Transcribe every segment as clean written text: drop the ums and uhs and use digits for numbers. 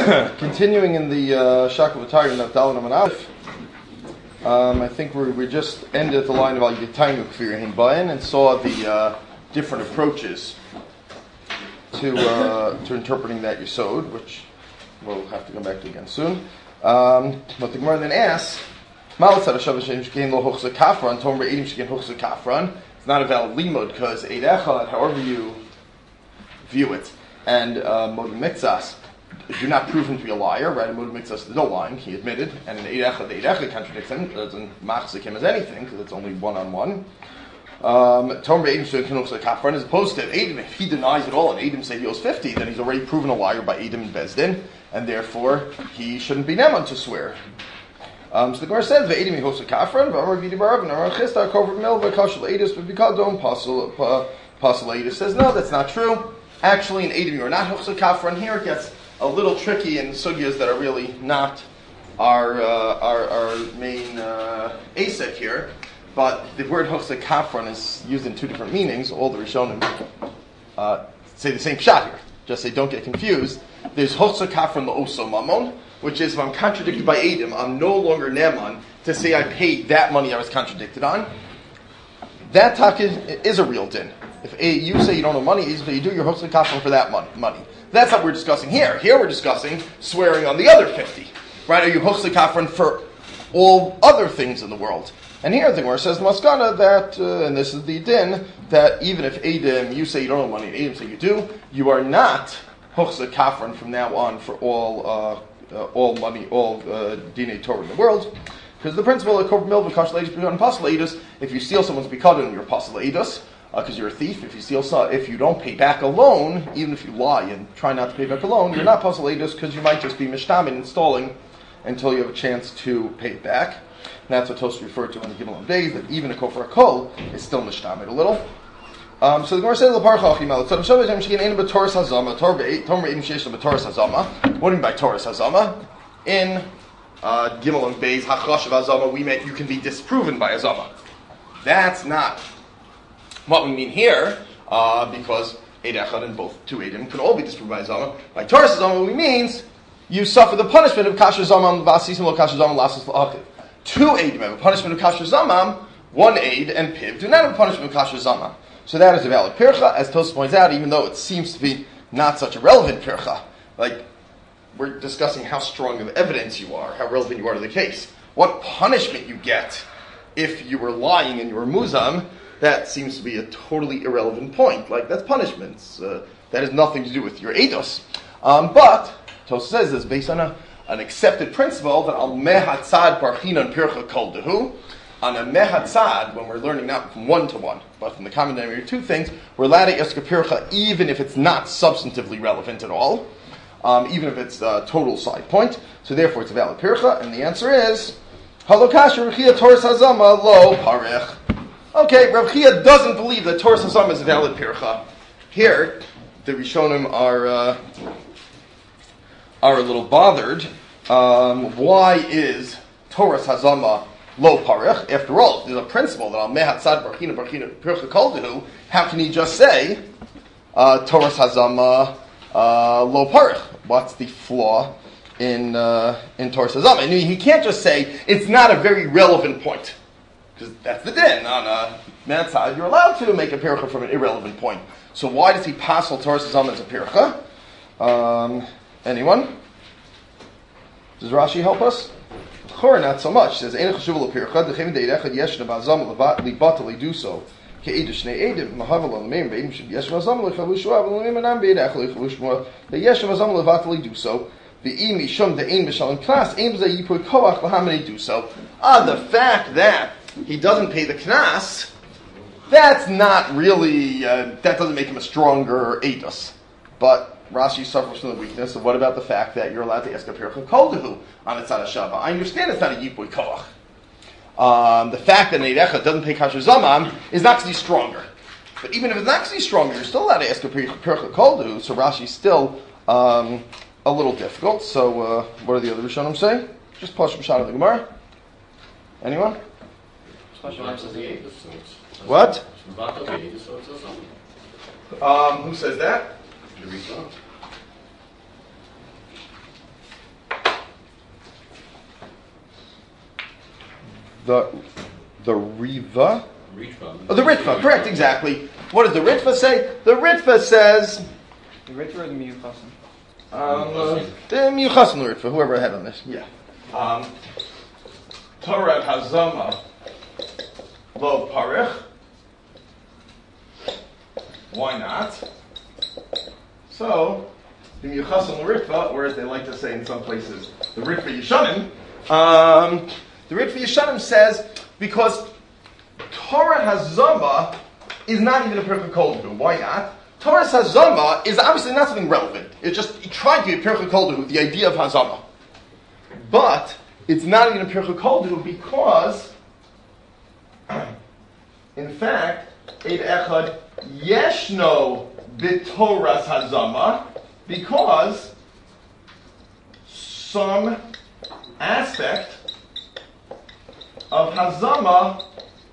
Continuing in the Shakal V'Tayr Navdal Naman Aleph, I think we just ended at the line about Yitaynu Kfir Hin Bayan and saw the different approaches to interpreting that Yesod, which we'll have to come back to again soon. But the Gemara then asks, it's not a valid limud because Eid Echad, however you view it, and Modeh Mitzas do not prove him to be a liar, right? In Modeh Mitzas there's no lying, he admitted, and in Eid Echad, the Eid Echad contradicts him, it doesn't machzik him as anything, because it's only one-on-one. As opposed to Eidim, if he denies it all and Eidim say he owes 50, then he's already proven a liar by Eidim and Bezdin, and therefore he shouldn't be Neman to swear. So the Gemara says, "Ve'edim yihosu kafran, v'amar v'idi barav, v'amar chista kover mil v'kashal eidus, but because don't pasul eidus." Says no, that's not true. Actually, in Eidim you are not hosu kafran. Here it gets a little tricky in sugyas that are really not our main asek here. But the word hosu kafran is used in two different meanings. All the Rishonim say the same pshat here. Just say don't get confused. There's hosu kafran la'oso mamon, which is if I'm contradicted by Eidim, I'm no longer Neman to say I paid that money I was contradicted on. That talk is a real din. If you say you don't owe money, you do your hosu kafran for that money. That's what we're discussing here. Here we're discussing swearing on the other 50. Right? Are you hosu kafran for all other things in the world? And here the Gemara says Maskana that, and this is the din, that even if Eidim, you say you don't owe money, and Eidim say you do, you are not hosu kafran from now on for all money, all dinei Torah in the world, because the principle of korban mil v'kashal eidus b'kadon pasul eidus. If you steal someone's b'kadon, you're pasul eidus because you're a thief. If you don't pay back a loan, even if you lie and try not to pay back a loan, you're not pasul eidus because you might just be mishtamin installing until you have a chance to pay it back. And that's what Tosfos referred to in the Gimel days, that even a kofar kol is still mishtamin a little. So the Gemara says, what do you mean by Torah Hazama? In Gimel and Beis, Hachashav Hazama, we meant you can be disproven by Hazama. That's not what we mean here, because Eid Echad and both two Eidim can all be disproven by Hazama. By Torah Hazama, we means you suffer the punishment of Kasher Zamam, Vasisim lo Kasher Zamam, Lasas lo Two Eidim have a punishment of Kasher Zamam, one Eid and Piv do not have a punishment of Kasher Zamam. So that is a valid pircha, as Tosfos points out, even though it seems to be not such a relevant pircha. Like, we're discussing how strong of evidence you are, how relevant you are to the case. What punishment you get if you were lying and you were muzam, that seems to be a totally irrelevant point. Like, that's punishments. That has nothing to do with your eidos. But, Tosfos says it's based on an accepted principle that al mehatzad barchinan pircha kol dehu. On a mehatzad, when we're learning not from one to one, but from the common denominator two things, we're allowed to ask a pircha even if it's not substantively relevant at all, even if it's a total side point. So therefore it's a valid pircha, and the answer is, Halokash Rav Chia Torah Hazama lo parech. Okay, Rav Chia doesn't believe that Torah Hazama is a valid pircha. Here, the Rishonim are a little bothered. Why is Torah Hazama lo parech? After all, there's a principle that al mehatzad barchina pircha kol dehu. How can he just say Torah Hazama lo parech? What's the flaw in Torah Hazama? I mean, he can't just say it's not a very relevant point, because that's the din. On a mehatzad, you're allowed to make a pircha from an irrelevant point. So why does he passel Torah Hazama as a pircha? Anyone? Does Rashi help us? Not so much. It says, do so. The fact that he doesn't pay the knas, that's not really, that doesn't make him a stronger edus. But Rashi suffers from the weakness of what about the fact that you're allowed to ask a pircha kol dehu on a tzad hashava? I understand it's not a yipoy koach. The fact that Eid Echad doesn't pay kasher zamam is not because he's stronger. But even if it's not because he's stronger, you're still allowed to ask a pircha kol dehu. So Rashi's still a little difficult. So what do the other Rishonim say? Just push Pshat of the Gemara. Anyone? What? Who says that? the Riva. Ritva. Oh, the Ritva, correct, exactly. What does the Ritva say? The Ritva says... The Ritva or the Miyuchasim? The Miyuchasim Ritva, whoever had on this. Yeah. Torah Hazama Lo Parich. Why not? So, the Miyuchasim Ritva, or as they like to say in some places, the Ritva Yeshanim, the Ritva Yeshanim says, because Torah Hazama is not even a Pircha Kol Dehu. Why not? Torah Hazama is obviously not something relevant. It's just trying to be a Pircha Kol Dehu, the idea of Hazama. But it's not even a Pircha Kol Dehu because, in fact, Eid Echad Yeshno B'Torah's Hazama, because some aspect of Hazama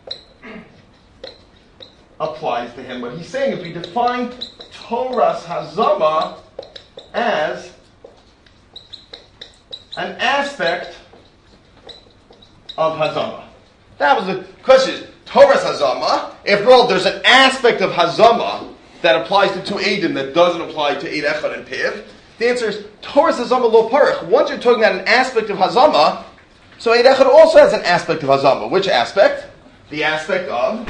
applies to him. What he's saying is we define Torah's Hazama as an aspect of Hazama. That was the question. Torah's Hazama, after all, there's an aspect of Hazama that applies to two Eidim that doesn't apply to Eid Echad and Piv. The answer is Torah's Hazama lo parich. Once you're talking about an aspect of Hazama, so Eid Echad also has an aspect of Hazama. Which aspect? The aspect of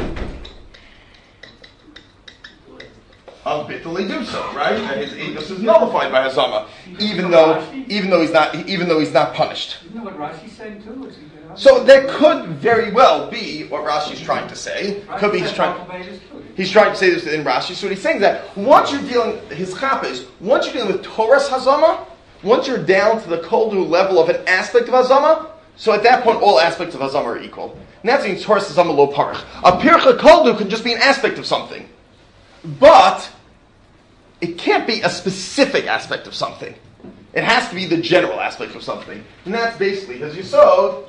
Bittul Edusa, right? And his Edus is nullified by Hazama, even though he's not punished. Isn't that what Rashi's saying too? So that could very well be what Rashi's trying to say. Could be he's trying to say this in Rashi. So what he's saying is that once you're dealing once you're dealing with Torah's Hazama, once you're down to the Kol Dehu level of an aspect of Hazama, so at that point all aspects of Hazama are equal. And that's means Torah's Hazama lo parich. A Pircha Kol Dehu can just be an aspect of something. But it can't be a specific aspect of something. It has to be the general aspect of something. And that's basically, as you saw,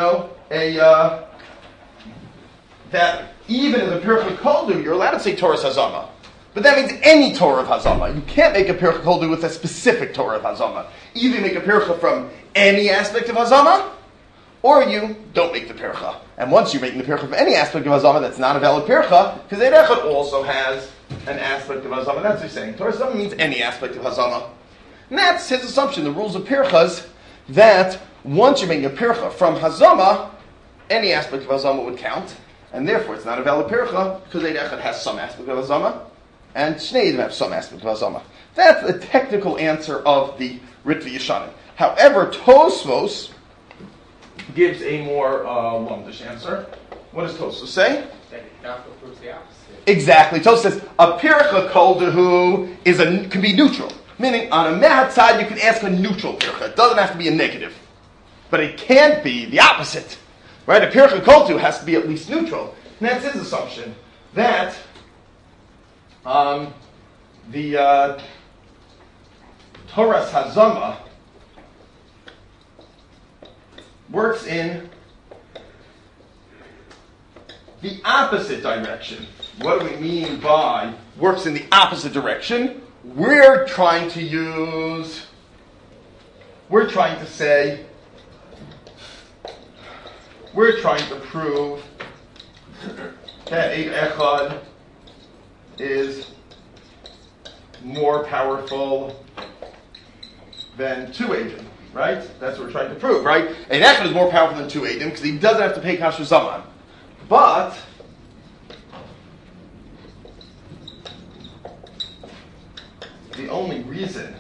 that even in the Pircha Kol Dehu, you're allowed to say Torah's Hazama. But that means any Torah of Hazama. You can't make a Pircha Kol Dehu with a specific Torah of Hazama. Either you make a Pircha from any aspect of Hazama, or you don't make the Pircha. And once you're making the Pircha from any aspect of Hazama, that's not a valid Pircha, because Eid Echad also has an aspect of Hazama. That's what he's saying. Torah Hazama means any aspect of Hazama. And that's his assumption, the rules of Pirchas, that once you're making a Pircha from Hazama, any aspect of Hazama would count, and therefore it's not a valid Pircha, because Eid Echad has some aspect of Hazama, and Shnei Eidim have some aspect of Hazama. That's the technical answer of the Ritva Yeshanim. However, Tosfos gives a more lumdish answer. What does Tosfos say? That Dafka proves the opposite. Exactly. Tosfos says a Pircha Kol Dehu can be neutral. Meaning, on a Mehat side, you can ask a neutral Pircha. It doesn't have to be a negative. But it can't be the opposite. Right? A Pircha Kol Dehu has to be at least neutral. And that's his assumption. That the Torah's Hazama works in the opposite direction. What do we mean by works in the opposite direction? We're trying to prove that Eid Echad is more powerful than two Eidim, right? That's what we're trying to prove, right? Eid Echad is more powerful than two Eidim because he doesn't have to pay Kasher Zaman. But the only reason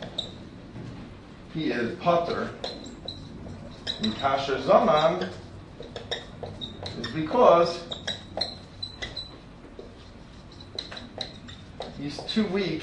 he is Pater in Kasher Zaman is because he's too weak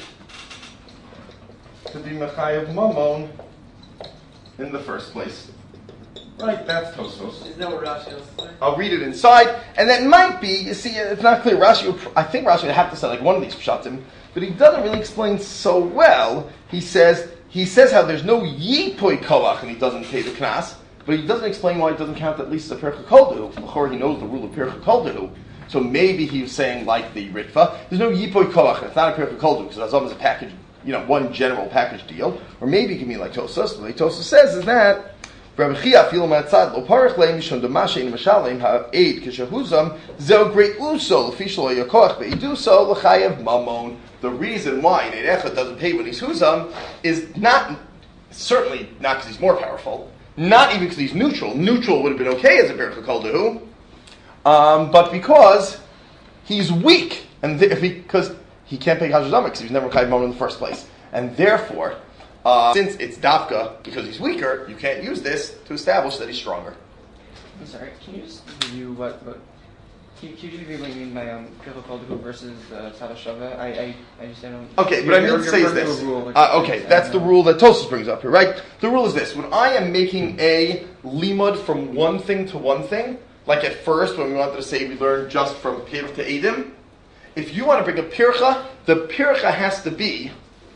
to be Mechayev Mamon in the first place. Right, that's Tosfos. Is that what Rashi also says? I'll read it inside, and that might be, you see, it's not clear. I think Rashi would have to say like one of these pshatim, but he doesn't really explain so well. He says how there's no yipoi koach and he doesn't pay the knas, but he doesn't explain why it doesn't count at least the Pircha Kol Dehu. Before he knows the rule of Pircha Kol Dehu. So maybe he was saying like the Ritva, there's no yipoi koach, it's not a Pircha Kol Dehu because Hazam is a package, one general package deal. Or maybe it can be like Tosfos. What Tosfos says is that Rabbi Chia feel matzad lo parich leim mishon demashe in mashalim ha'ed kishahuzam zeo great uso l'fishlo yakoach be'idu so l'chayev mamon. The reason why an eid echad doesn't pay when he's huzam is certainly not because he's more powerful, not even because he's neutral. Neutral would have been okay as a pircha kol dehu, but because he's weak, and because he can't pay kasher zama because he was never chayev mamon in the first place, and therefore. Since it's dafka, because he's weaker, you can't use this to establish that he's stronger. I'm sorry, can you just review what can you review what you mean by Pircha Kol Dehu versus Tzad Shava? I just don't. Okay, what I mean to say is this. That's the rule that Tosfos brings up here, right? The rule is this: when I am making a limud from one thing to one thing, like at first when we wanted to say we learned just from Piv to Edim, if you want to bring a pircha, the pircha has to be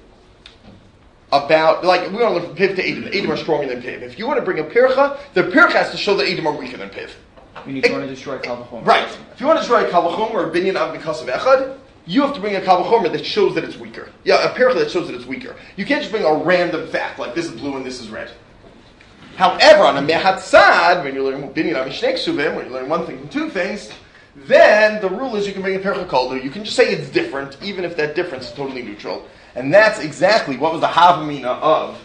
about, like, we want to look from Piv to Edim. The Edim are stronger than Piv. If you want to bring a Pircha, the Pircha has to show that Edim are weaker than Piv. You need to want to destroy Kal V'chomer. Right. If you want to destroy a Kal V'chomer or a Binyan Av Mikos of Echad, you have to bring a Kal V'chomer that shows that it's weaker. Yeah, a Pircha that shows that it's weaker. You can't just bring a random fact, like this is blue and this is red. However, on a Mehatzad, when you're learning Binyan Av Mishnei Ksuvim, when you're learning one thing from two things, then the rule is you can bring a Pircha Kol Dehu. You can just say it's different, even if that difference is totally neutral. And that's exactly what was the Havamina of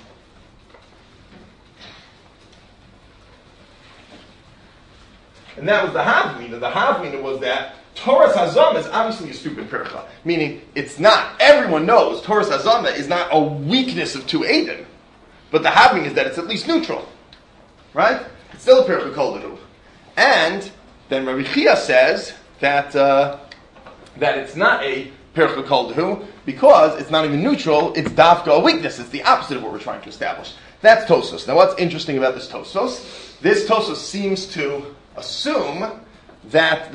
And that was the Havamina. The Havamina was that Torah Hazama is obviously a stupid pircha. Meaning, it's not. Everyone knows Torah Hazama is not a weakness of two Eidim. But the Havamina is that it's at least neutral. Right? It's still a pircha kol dehu. And then Rabbi Chia says that it's not a pircha kol dehu because it's not even neutral, it's dafka a weakness. It's the opposite of what we're trying to establish. That's Tosfos. Now what's interesting about this Tosfos? This Tosfos seems to assume that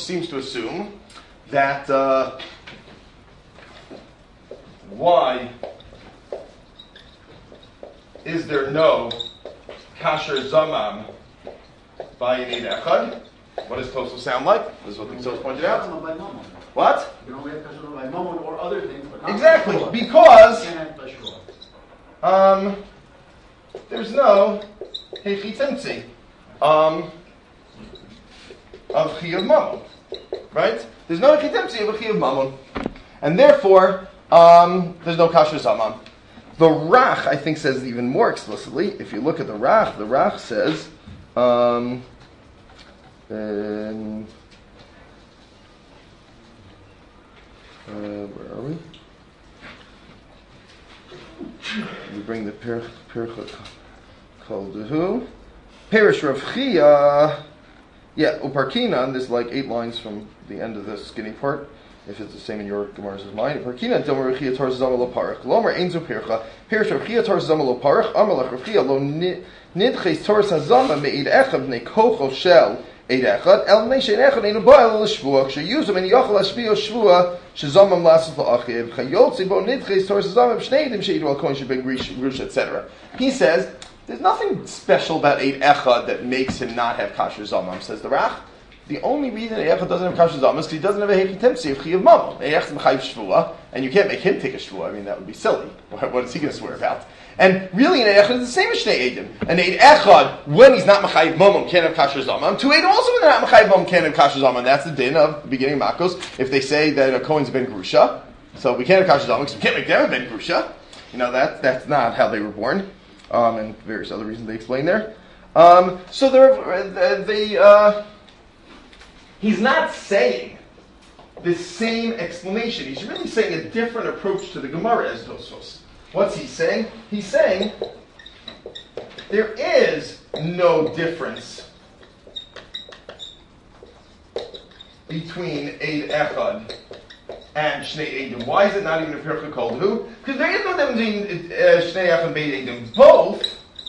why is there no kasher zamam by an eid echad? What does Tosfos sound like? This is what the Tosfos pointed out. What? You don't have kasher by mamon or other things, but not exactly, by because shua. there's no hechitemtzi of chiyuv mamon, right? There's no hechitemtzi of a chiyuv mamon, and therefore there's no kasher zamam. The Rach, I think, says even more explicitly. If you look at the Rach says, where are we? We bring the Pircha Kol Dehu. Perish Rav Chia. Yeah, Uparkinan, there's like 8 lines from the end of the skinny part. If it's the same in your Gemara's as mine. Uparkinan, Domer Rav Chia Torah Zama Lo Parach. Lomer Einzu Pircha. Perish Rav Chia Torah Zama Lo Parach. Amalach Rav Chia Lo Nidches Torah Zama Me'id Echad B'nei Kocho Shel Eid Echad El B'nei Shein Echad Einu Ba'al L'Shvua K'sheyuzam En Yochel Hashpio Shvua Shezamam Lasas L'Achiv Chayotzi Bo Nidches Torah Zama B'shnei Edim She'idu Al Kohen Shebeg Grush, etc. He says, there's nothing special about Eid Echad that makes him not have kasher zamam, says the Rach. The only reason Eid Echad doesn't have kasher zamam is because he doesn't have a hechitemtzi of chiyuv mamon. Eid Echad is mechayiv shvua, and you can't make him take a shvua. I mean, that would be silly. What is he going to swear about? And really, an Eid Echad is the same as Shnei Eidim. An Eid Echad, when he's not mechayiv mamon, can't have kasher zamam. Two Eidim also, when they're not mechayiv mamon, can't have kasher zamam. That's the din of the beginning of Makos. If they say that a Kohen's ben grusha, so we can't have kasher zamam because we can't make them a ben grusha. You know, that's not how they were born. And various other reasons they explain there. So he's not saying the same explanation. He's really saying a different approach to the Gemara as Tosfos. What's he saying? He's saying there is no difference between Eid Echad and Shnei Eidim. Why is it not even a Pircha Kol Dehu? Because there is no difference between Shnei Echad and Beit Eidim. Both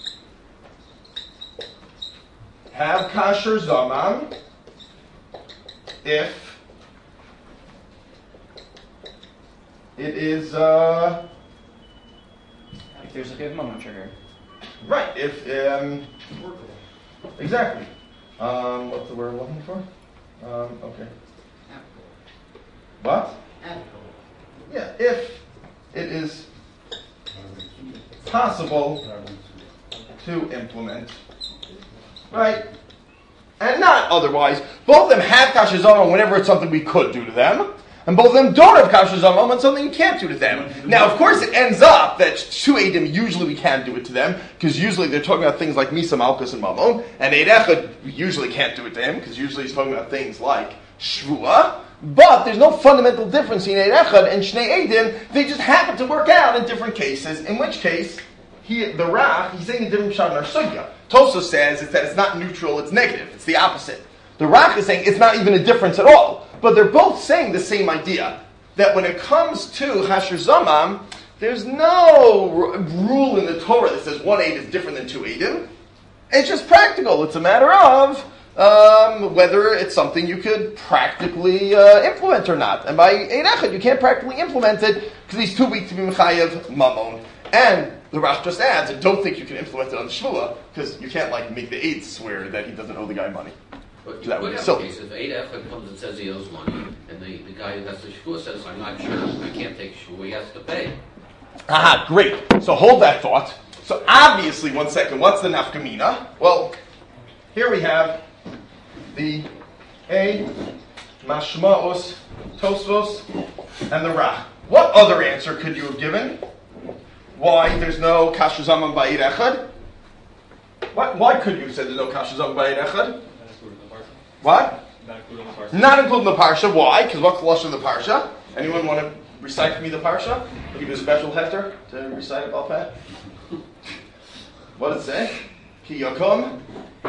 have kasher zamam if it is If there's a good moment trigger. right. If exactly. What's the word I'm looking for? Okay. What? Yeah, if it is possible to implement right? And not otherwise. Both of them have kasher zama whenever it's something we could do to them, and both of them don't have kasher zama when it's something you can't do to them. Now, of course, it ends up that two eidim usually we can't do it to them, because usually they're talking about things like misa, malchus, and mamon, and eid echad we usually can't do it to him, because usually he's talking about things like shvua. But there's no fundamental difference in eid echad and shnei eidim. They just happen to work out in different cases. In which case, the Rach, he's saying a different shot in our sugya. Tosos says is that it's not neutral, it's negative. It's the opposite. The Rach is saying it's not even a difference at all. But they're both saying the same idea. That when it comes to Hasher Zamam, there's no rule in the Torah that says one aid is different than two aidim. It's just practical. It's a matter of whether it's something you could practically implement or not. And by eid echad, you can't practically implement it because he's too weak to be mechayev mamon. And the Rash just adds, and don't think you can implement it on the shvua, because you can't make the aid swear that he doesn't owe the guy money. But that you would could be have a silly. case if eid echad comes and says he owes money, and the guy who has the shvua says, I'm not sure, I can't take shvua, he has to pay. Aha, great. So hold that thought. So obviously, one second, what's the nafkamina? Well, here we have the A, Mashma'os, Tosfos, and the Rach. What other answer could you have given? Why there's no kasher zaman ba'id echad? Why could you have said there's no kasher zaman ba'id echad? What? Not including the parsha. Why? Because what's the lashon of the parsha? Anyone want to recite for me the parsha? I'll give you a special hefter to recite it, Balpeh. What does it say? Ki yakum.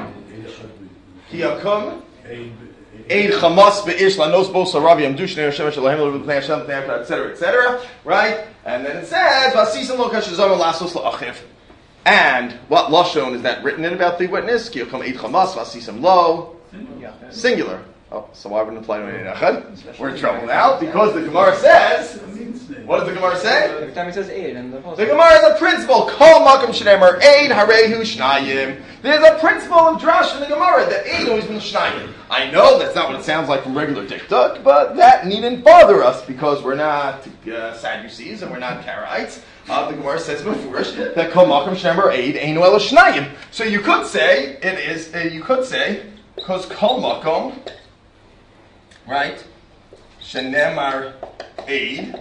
Eid chamas be'ish lanos bo saravi amdu shnei Hashem shalom l'bnei Hashem etc., etc. Right? And then it says vasisim lo kasher zaman lasos la'achiv. And what lashon is that written in about the witness? Ki yakum eid chamas vasisim lo singular. Oh, so why wouldn't it apply to eid echad? We're in trouble now because the Gemara says. What does the Gemara say? Every time it says aid in the The Gemara is a principle. Kol makom shenemer eid harehu shnayim. There's a principle of drash in the Gemara that aid always means shnayim. I know that's not what it sounds like from regular diktuk, but that needn't bother us because we're not Sadducees and we're not Karaites. The Gemara says before that kol makom shenemer eid einu ela shnayim. So you could say it is. You could say because kol makom, right? Shenemar aid.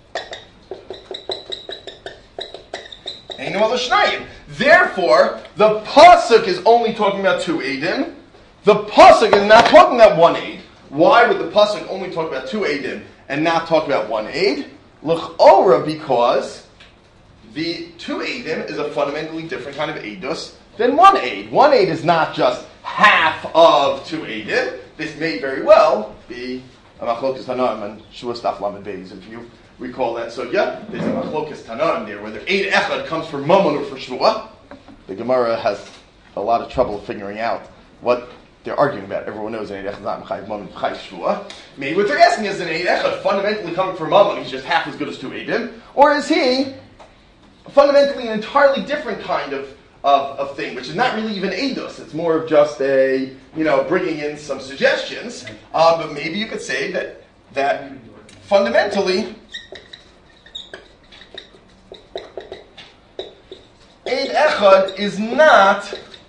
Therefore, the pasuk is only talking about two eidim. The pasuk is not talking about one aid. Why would the pasuk only talk about two eidim and not talk about one aid? L'chora, because the two eidim is a fundamentally different kind of eidus than one aid. One aid is not just half of two eidim. This may very well be a machlokas tanaim and shua staf lamed beis. If you recall that. So yeah, there's a machlokas tanaim there, whether eid echad comes for mamon or for shvua. The Gemara has a lot of trouble figuring out what they're arguing about. Everyone knows that eid echad is not mechayiv mamon, mechayiv shvua. Maybe what they're asking is an eid echad fundamentally coming for mamon, he's just half as good as two eidim, or is he fundamentally an entirely different kind of thing, which is not really even eidos. It's more of just a bringing in some suggestions. But maybe you could say that fundamentally. Eid echad is not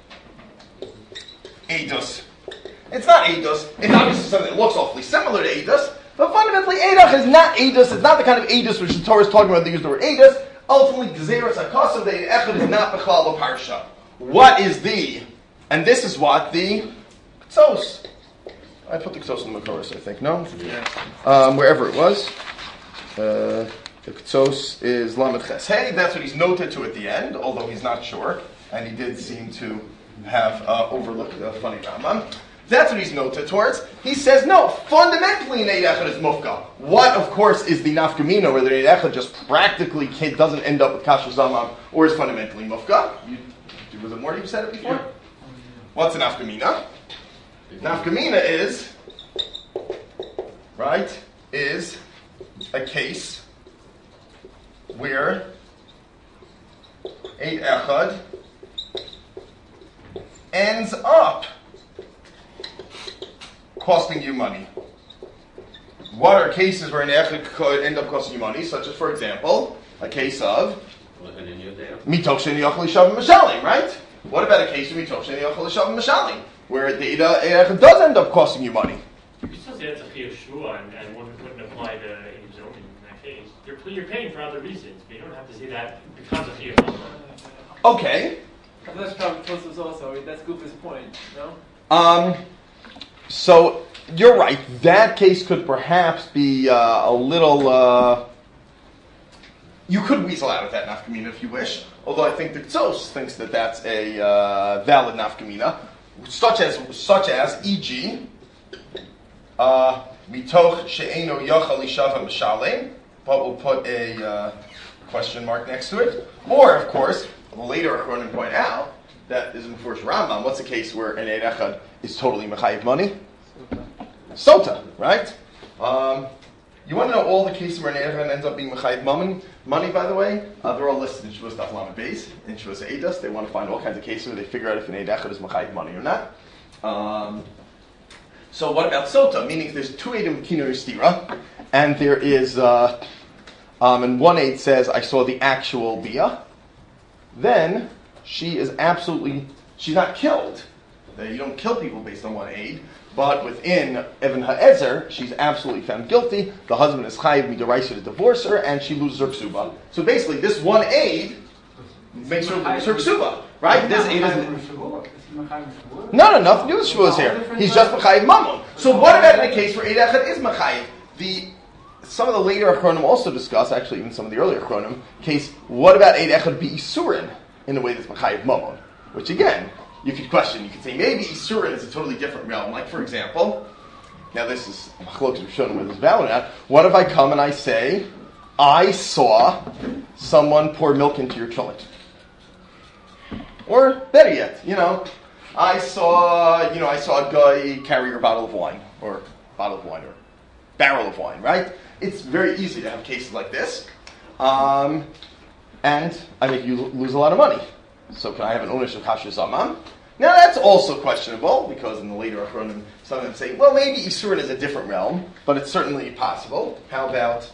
eidos. It's not eidos. It's obviously something that looks awfully similar to eidos, but fundamentally eid echad is not eidos. It's not the kind of eidos which the Torah is talking about. They use the word eidos. Ultimately, gzeras hakasav, the eid echad is not b'chlal parsha. What is and this is what the ktsos. I put the ktsos in the Makoros, I think. No, wherever it was. The ktsos is lamed ches. Hey, that's what he's noted to at the end, although he's not sure, and he did seem to have overlooked the funny Rambam. That's what he's noted towards. He says, no, fundamentally an eid echad is mufka. What, of course, is the nafkamina, whether eid echad just practically doesn't end up with kasher zamam, or is fundamentally mufka? Was it more you said it before? Yeah. What's an nafkamina? Nafkamina is a case where eid echad ends up costing you money. What are cases where an echad could end up costing you money? Such as, for example, a case of mitoch she'en yachli shavim mishalim, right? What about a case where the Eid Echad does end up costing you money? You still say that's a fee of shua and one wouldn't apply to Eid Zomin in that case. You're paying for other reasons, but you don't have to say that becomes a fee of shua. Okay. That's probably Tosfos also. That's Gufa's point, no? So you're right. That case could perhaps be a little. You could weasel out of that nafkamina if you wish. Although I think the Tzos thinks that that's a valid nafkamina, such as e.g. mitoch she'eno yachal ishava mishalem, but we'll put a question mark next to it. Or of course, later Achronim point out that is in Mefurish Rambam. What's the case where an Eid Echad is totally mechayiv money? Sota, right? You want to know all the cases where an Eid Echad ends up being mechayiv money, by the way? They're all listed in Shavuos Daf Lamed Beis, in Shavuos Eidos. They want to find all kinds of cases where they figure out if an Eid Echad is mechayiv money or not. So what about Sota? Meaning there's two Eidim Kino Yistira, and there is, and one Eid says, I saw the actual Bia. Then she's not killed. You don't kill people based on one Eid, but within Even Ha'ezer, she's absolutely found guilty. The husband is chayiv midaraisa to divorce her, and she loses her ksuba. So basically, this one Eid makes her lose her ksuba, right? This Eid is no, nothing to do with Shavuos here. He's just mechayiv mamon. So what about in a case where Eid Echad is mechayiv? Some of the later Achronim also discuss, actually even some of the earlier Achronim, case, what about Eid Echad be Isurin in a way that's mechayiv mamon? Which again, you could question. You could say maybe Isurin is a totally different realm. Like for example, now this is machlokes we've shown whether it's valid or not. What if I come and I say, I saw someone pour milk into your tefillin? Or better yet, I saw a guy carry your bottle of wine, or barrel of wine, right? It's very easy to have cases like this, and I make you lose a lot of money. So can I have an ownership of kasher zaman? Now that's also questionable, because in the later Achronim, some of them say, well, maybe Isurin is a different realm, but it's certainly possible. How about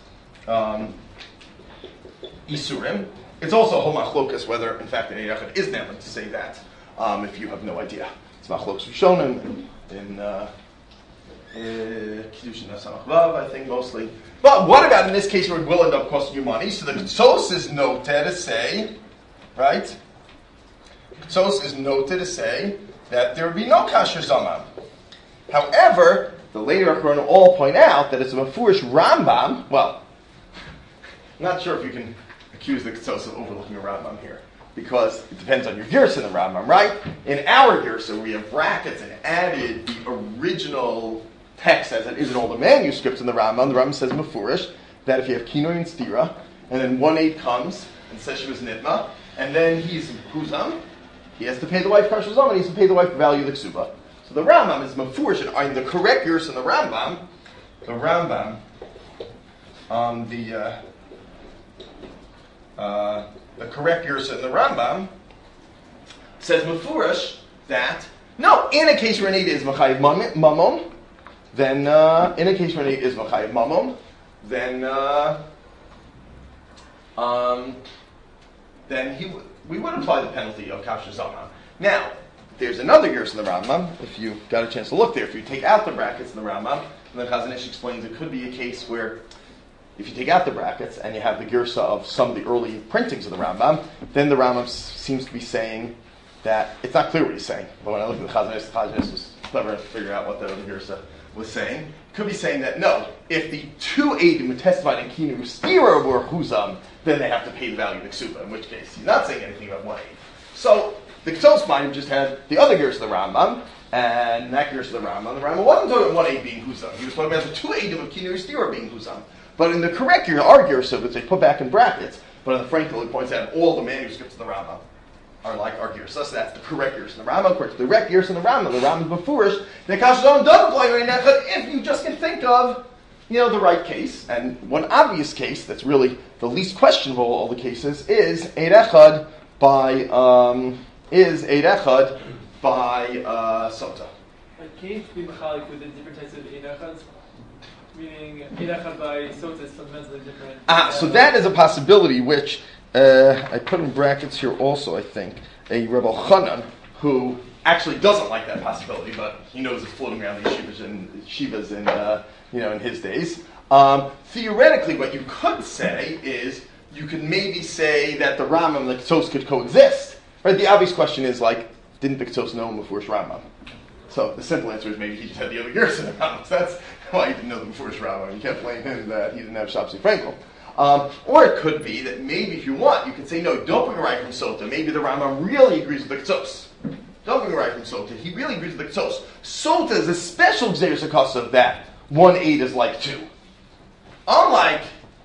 Isurim? It's also a whole machlokas whether, in fact, an Eid Echad is never to say that, if you have no idea. It's machlokas Rishonim in Kiddushin Samach Vav, I think, mostly. But what about in this case where it will end up costing you money? So the Ktsos is noted to say, right? Ktsos is noted to say that there would be no kasher zaman. However, the later Achronim all point out that it's a Mefurish Rambam. Well, I'm not sure if you can accuse the Ktsos of overlooking a Rambam here, because it depends on your Gersa in the Rambam, right? In our Gersa, we have brackets and added the original text as it is in all the manuscripts in the Rambam. The Rambam says Mefurish that if you have Kinoi and Stira, and then one Eid comes and says she was Nitma, and then he's Huzam, he has to pay the wife Kasher Zaman, he has to pay the wife the value of the Ksuba. So the Rambam is Mefurish, and the correct Gersa in the Rambam, the correct Gersa in the Rambam says Mefurish that, no, in a case where an Eid is Machayiv Mamon, then, in a case where an Eid is Machayiv Mamon, then we would apply the penalty of Kasher Zaman. Now, there's another Gersa in the Rambam, if you got a chance to look there, if you take out the brackets in the Rambam, and then Chazon Ish explains it could be a case where if you take out the brackets and you have the Gersa of some of the early printings of the Rambam, then the Rambam seems to be saying that, it's not clear what he's saying, but when I look at the Chazon Ish was clever to figure out what the other Gersa was saying. Could be saying that, no, if the two Eidim who testified in Kinu Stira were Huzam, then they have to pay the value of the Ksuba, in which case he's not saying anything about one Eid. So, the Ktsos mind just had the other Gersa of the Rambam, and that Gersa of the Rambam wasn't talking about one Eid being Huzam. He was talking about the two Eidim of Kinu Stira being Huzam. But in the correct our Gersa, which they put back in brackets, but in the Frankel, it points out all the manuscripts of the Rambam are like our Gersa. So that's the correct Gersa in the Rambam. Of course, the correct Gersa in the Rambam is Mefurish. The Kasher Zaman does apply to Eid Echad if you just can think of, the right case. And one obvious case that's really the least questionable of all the cases is Eid Echad by Sota. Can you be machalik with the different types of Eid Echads? Meaning Eid Echad by Sota is fundamentally different. So that is a possibility which I put in brackets here also, I think. a Rebbe Chanan who actually doesn't like that possibility, but he knows it's floating around these shivas in his days. Theoretically, what you could say is you could maybe say that the Rambam and the Ketsos could coexist. Right? The obvious question is didn't the Ketsos know him before Rambam? So the simple answer is maybe he just had the other years in the Rambam. So that's why he didn't know them before Rambam. You can't blame him that he didn't have Shapsi Frankel. Or it could be that maybe if you want, you could say, no, don't bring a right from Sota. Maybe the Rambam really agrees with the Ketsos. Don't bring a right from Sota. He really agrees with the Ketsos. Sota is a special Gzeres HaKasav that 1/8 is like 2. Unlike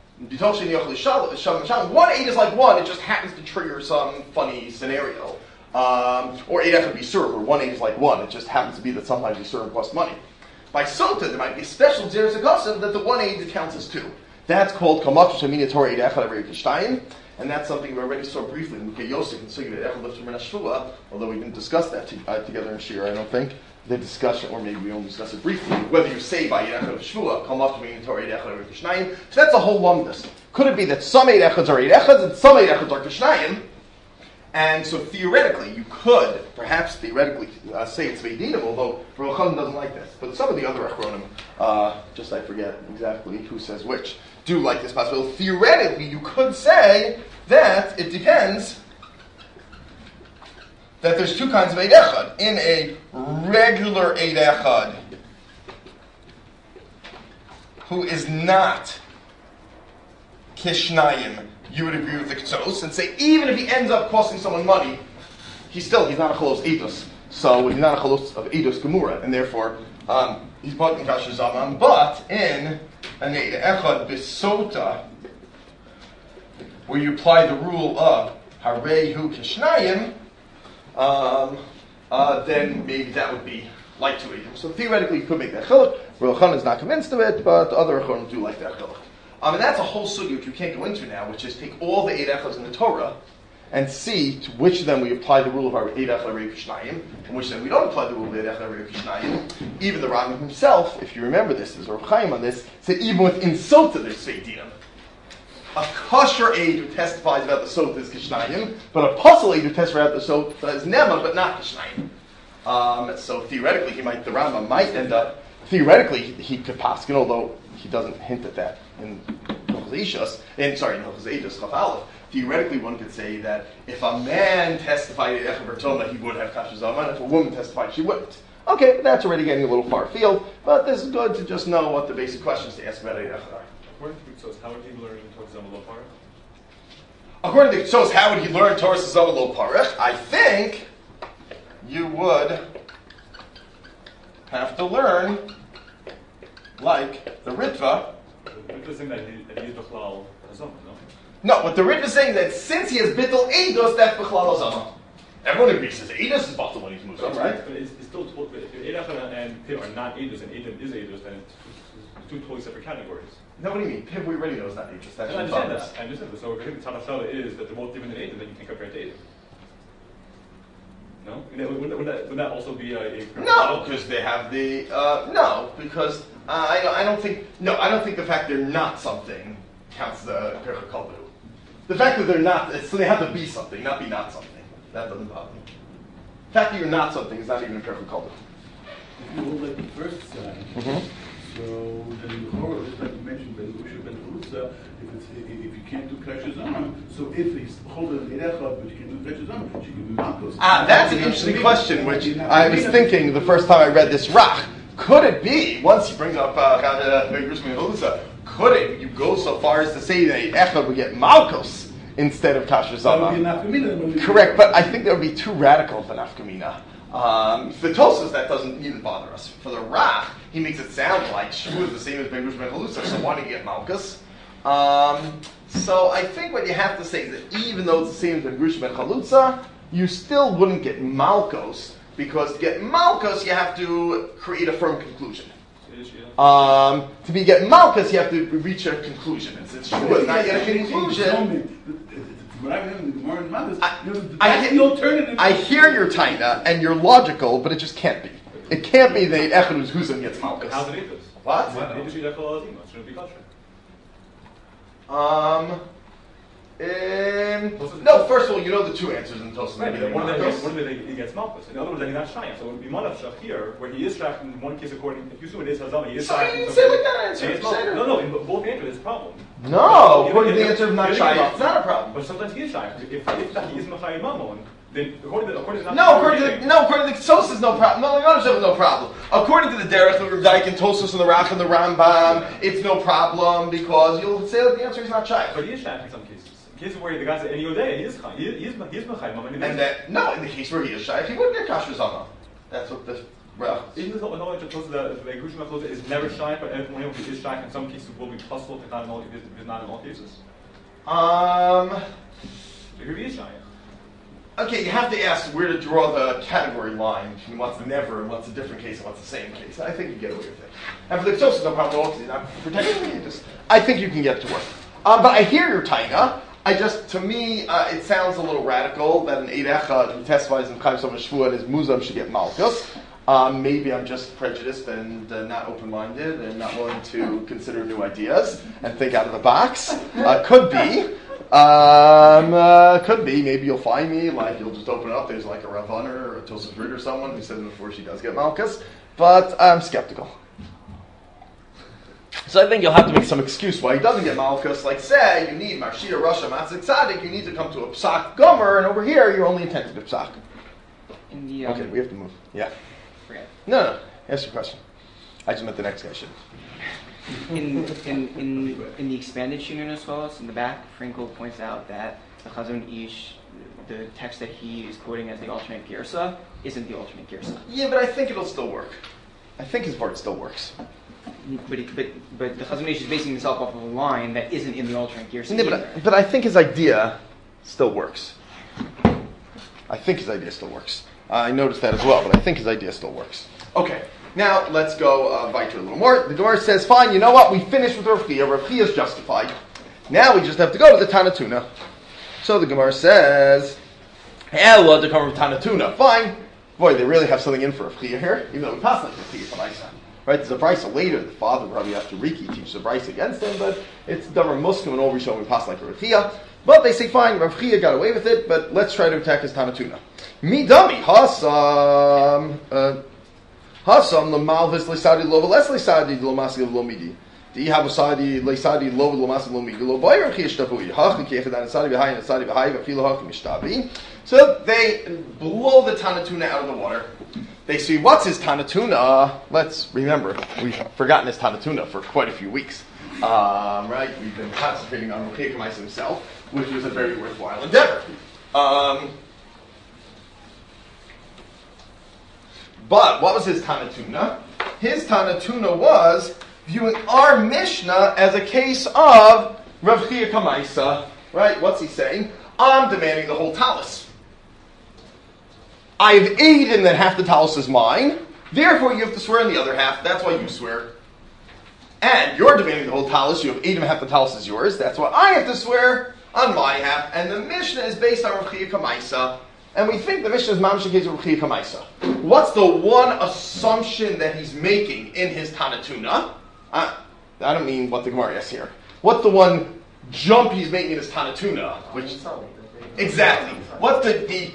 1/8 is like 1, it just happens to trigger some funny scenario. Or 8 echad b'surim, where 1/8 is like 1. It just happens to be that sometimes b'surim costs money. By Sota, there might be a special Gzeres HaKasav that the 1/8 counts as 2. That's called Kamach Shemina Torah 8 echad Arei Kishtayim. And that's something we already saw briefly in Mukei Yosef and Sugya Echad Lifter Min HaShvua, although we didn't discuss that together in Shir, I don't think. The discussion, or maybe we only discussed it briefly, whether you say by Echad of Shvua, Kamach Shemina Torah 8 echad Arei Kishtayim. So that's a whole lumdus. Could it be that some 8 echads are 8 echads and some 8 echads are Kishnayim? And so theoretically, you could, perhaps theoretically, say it's Veidinim, although Rebbe Chanan doesn't like this. But some of the other Achronim, I forget exactly who says which, do like this possibility. Theoretically, you could say that it depends, that there's two kinds of 8 echad. In a regular 8 echad, who is not Kishnayim, you would agree with the Ketsos and say even if he ends up costing someone money, he's not a Cholos Eidos. So he's not a Cholos of Eidos Gemura, and therefore he's bought in Kasher Zaman. But in an Echad Bisota, where you apply the rule of Harehu Kishnayim, then maybe that would be like 2 Eidim. So theoretically you could make that Chiluk. Rebbe Chanan is not convinced of it, but the other Achonim do like that Chiluk. And that's a whole sugya which we can't go into now, which is take all the 8 echads in the Torah and see to which of them we apply the rule of our 8 echad Arei Kishnayim, and which of them we don't apply the rule of 8 echad Arei Kishnayim. Even the Rambam himself, if you remember this, as Rav Chaim on this, said even within Sota there's Sveidinim. A kosher aid who testifies about the Sota is Kishnayim, but a puzzle aid who testifies about the Sota is Nema, but not Kishnayim. So theoretically, the Rambam might end up, theoretically he could paskin, although he doesn't hint at that in Hilchos Eidos Chaf Aleph. Theoretically, one could say that if a man testified at Echad Bertoma, he would have Kasher Zaman. If a woman testified, she wouldn't. Okay, that's already getting a little far afield, but this is good to just know what the basic questions to ask about Echad are. According to Ketsos, how would he learn Torah Zaman Lo Parach? According to Ketsos, how would he learn Torah Zaman Lo Parach? I think you would have to learn like the Ritva. The Ritva is saying that he is Bechlal Zaman, no? No, what the Ritva is saying is that since he has Bittul Eidos, that's Bechlal Zaman. Everyone agrees that Eidos is Batal when he's Musam, right? But it's still told, if Eid Echad and Piv are not Eidos and Eidim is Eidos, then it's two totally separate categories. No, what do you mean? Piv we already know is not Eidos. That's I understand that. I understand that. So if I think the Tzadachshala is that they're both different than Eidim, then you can compare it to Eidim. No? Would that also be a no, because they have the no, because I don't think the fact they're not something counts the Percha Kalbu. The fact that they're not, so they have to be something, not be not something. That doesn't bother me. The fact that you're not something is not even a Percha Kalbu. If you hold like the first side, so then in the horror, just like you mentioned, Ben Usha, Ben Chulutza, if you can't do Kasher Zaman, so if he's holding an Echad, but you can do Kasher Zaman, she can do Malkos. That's an interesting question, which I was thinking the first time I read this Rach. Could it be, once you bring up could it, you go so far as to say that Echad would get Malkos instead of Kasher Zaman? Correct, but I think that would be too radical of an Afkamina. For the Tosas, that doesn't even bother us. For the Rach, he makes it sound like Shvu is the same as Ben Gush Ben Chalusa, so why do you get Malkus? So I think what you have to say is that even though it's the same as Ben Gush Ben Chalusa, you still wouldn't get Malkos, because to get Malkos, you have to create a firm conclusion. To get Malkus, you have to reach a conclusion. And since Shvu is not yet a conclusion, I hear your taina and you're logical, but it just can't be. It can't be that Echad Huzim gets Malkus. How's it Eidos? What? Eidos should shouldn't be kosher. No, first of all, you know the two answers in Tosfos. Right, Maybe but one they're of not. them he gets malchus. In other words, then he's not shayach. So it would be malach shach here, where he is shayach in one case according. If you assume it is hazama, he is So shayach. you didn't say like that answer. And it's You said malchus. it. No, in both answers, it's a problem. No, according to the answer of not shayach, it's not a problem. But sometimes he is shayach. If he is machayim mamon, then according to No, according to the Tosfos, no problem. No, Yonashev, no problem. According to the Derech, the Reb Dyke, and Tosfos, and the Rach, and the Rambam, it's no problem because you'll say that the answer is not shayach. But he is shayach in some cases. In cases where the guy says, "Any Yodea, he is machayim mamon." And that, no, in the case where he is shayach, he wouldn't get kasher zama. That's what the Rach. Isn't this whole interest that the Gushma Chosa is never shayach, but everyone else is shayach in some cases will be possible if not in all cases? If he is shayach. Okay, you have to ask where to draw the category line between what's never and what's a different case and what's the same case. I think you get away with it. And for the Tosfos, no problem at all because you're not protecting me. I think you can get it to work. But I hear your taina. To me, it sounds a little radical that an Eid Echad who testifies in Chaim Sofer Shvuah and his muzam should get malchus. Maybe I'm just prejudiced and not open-minded and not willing to consider new ideas and think out of the box. Could be. Could be. Maybe you'll find me, like you'll just open it up. There's like a Ravana or a Tosfos Rid or someone who said before she does get malchus. But I'm skeptical. So I think you'll have to make some excuse why he doesn't get malchus. Like say, you need Marshia, Rasha, Matzik, Tzaddik, you need to come to a Psak Gomer, and over here you're only intended to Psak. In the, Okay, we have to move. Yeah. forget. No. Ask your question. I just meant the next guy should. In the expanded Shinur Nesvalos, in the back, Frankel points out that the Chazon Ish, the text that he is quoting as the alternate Girsa, isn't the alternate Girsa. Yeah, but I think it'll still work. I think his part still works. But the Chazon Ish is basing himself off of a line that isn't in the alternate Girsa Yeah, either. but I think his idea still works. I think his idea still works. I noticed that as well, but I think his idea still works. Okay, now let's go weiter a little more. The Gemara says, fine, you know what? We finished with Rav Chia. Rav Chia is justified. Now we just have to go to the Tanatuna. So the Gemara says, well, to come from Tanatuna. Fine. Boy, they really have something in for Rav Chia here, even though we passed like Rav Chia from Isa. Right, there's a brisa later. The father probably after Riki teaches a brisa against him, but it's Davar Muslim and all we show we pass like Rav Chia. But they say, fine, Rav Chia got away with it, but let's try to attack his Tanatuna. Midami Hasam Lamalvis Lesadi Lova Les Lesadi Lomasi Lomidi. Do you have a Sadi Lesadi Lova Lomasi Lomidi? Loboy Rav Chia Shtavui. Hach Kechedan Sadi Behind Sadi Behind Vafilo Hach Mishtabi. So they blow the Tanatuna out of the water. They see, what's his Tanatuna? Let's remember, we've forgotten his Tanatuna for quite a few weeks. Right? We've been concentrating on Rav Chia Kamais himself, which was a very worthwhile endeavor. But what was his Tanatuna? His Tanatuna was viewing our Mishnah as a case of Rav Chia Kamaisa. Right? What's he saying? I'm demanding the whole talus. I've aided that half the talus is mine. Therefore, you have to swear on the other half. That's why you swear. And you're demanding the whole talus. You have aided half the talus is yours. That's why I have to swear on my half. And the Mishnah is based on Rav Chia Kamaisa. And we think the Mishnah is Mamsheh Case of Rav Chia Kamaisa. What's the one assumption that he's making in his Tanatuna? I don't mean what the Gemara has here. What's the one jump he's making in his Tanatuna? Which exactly. What's the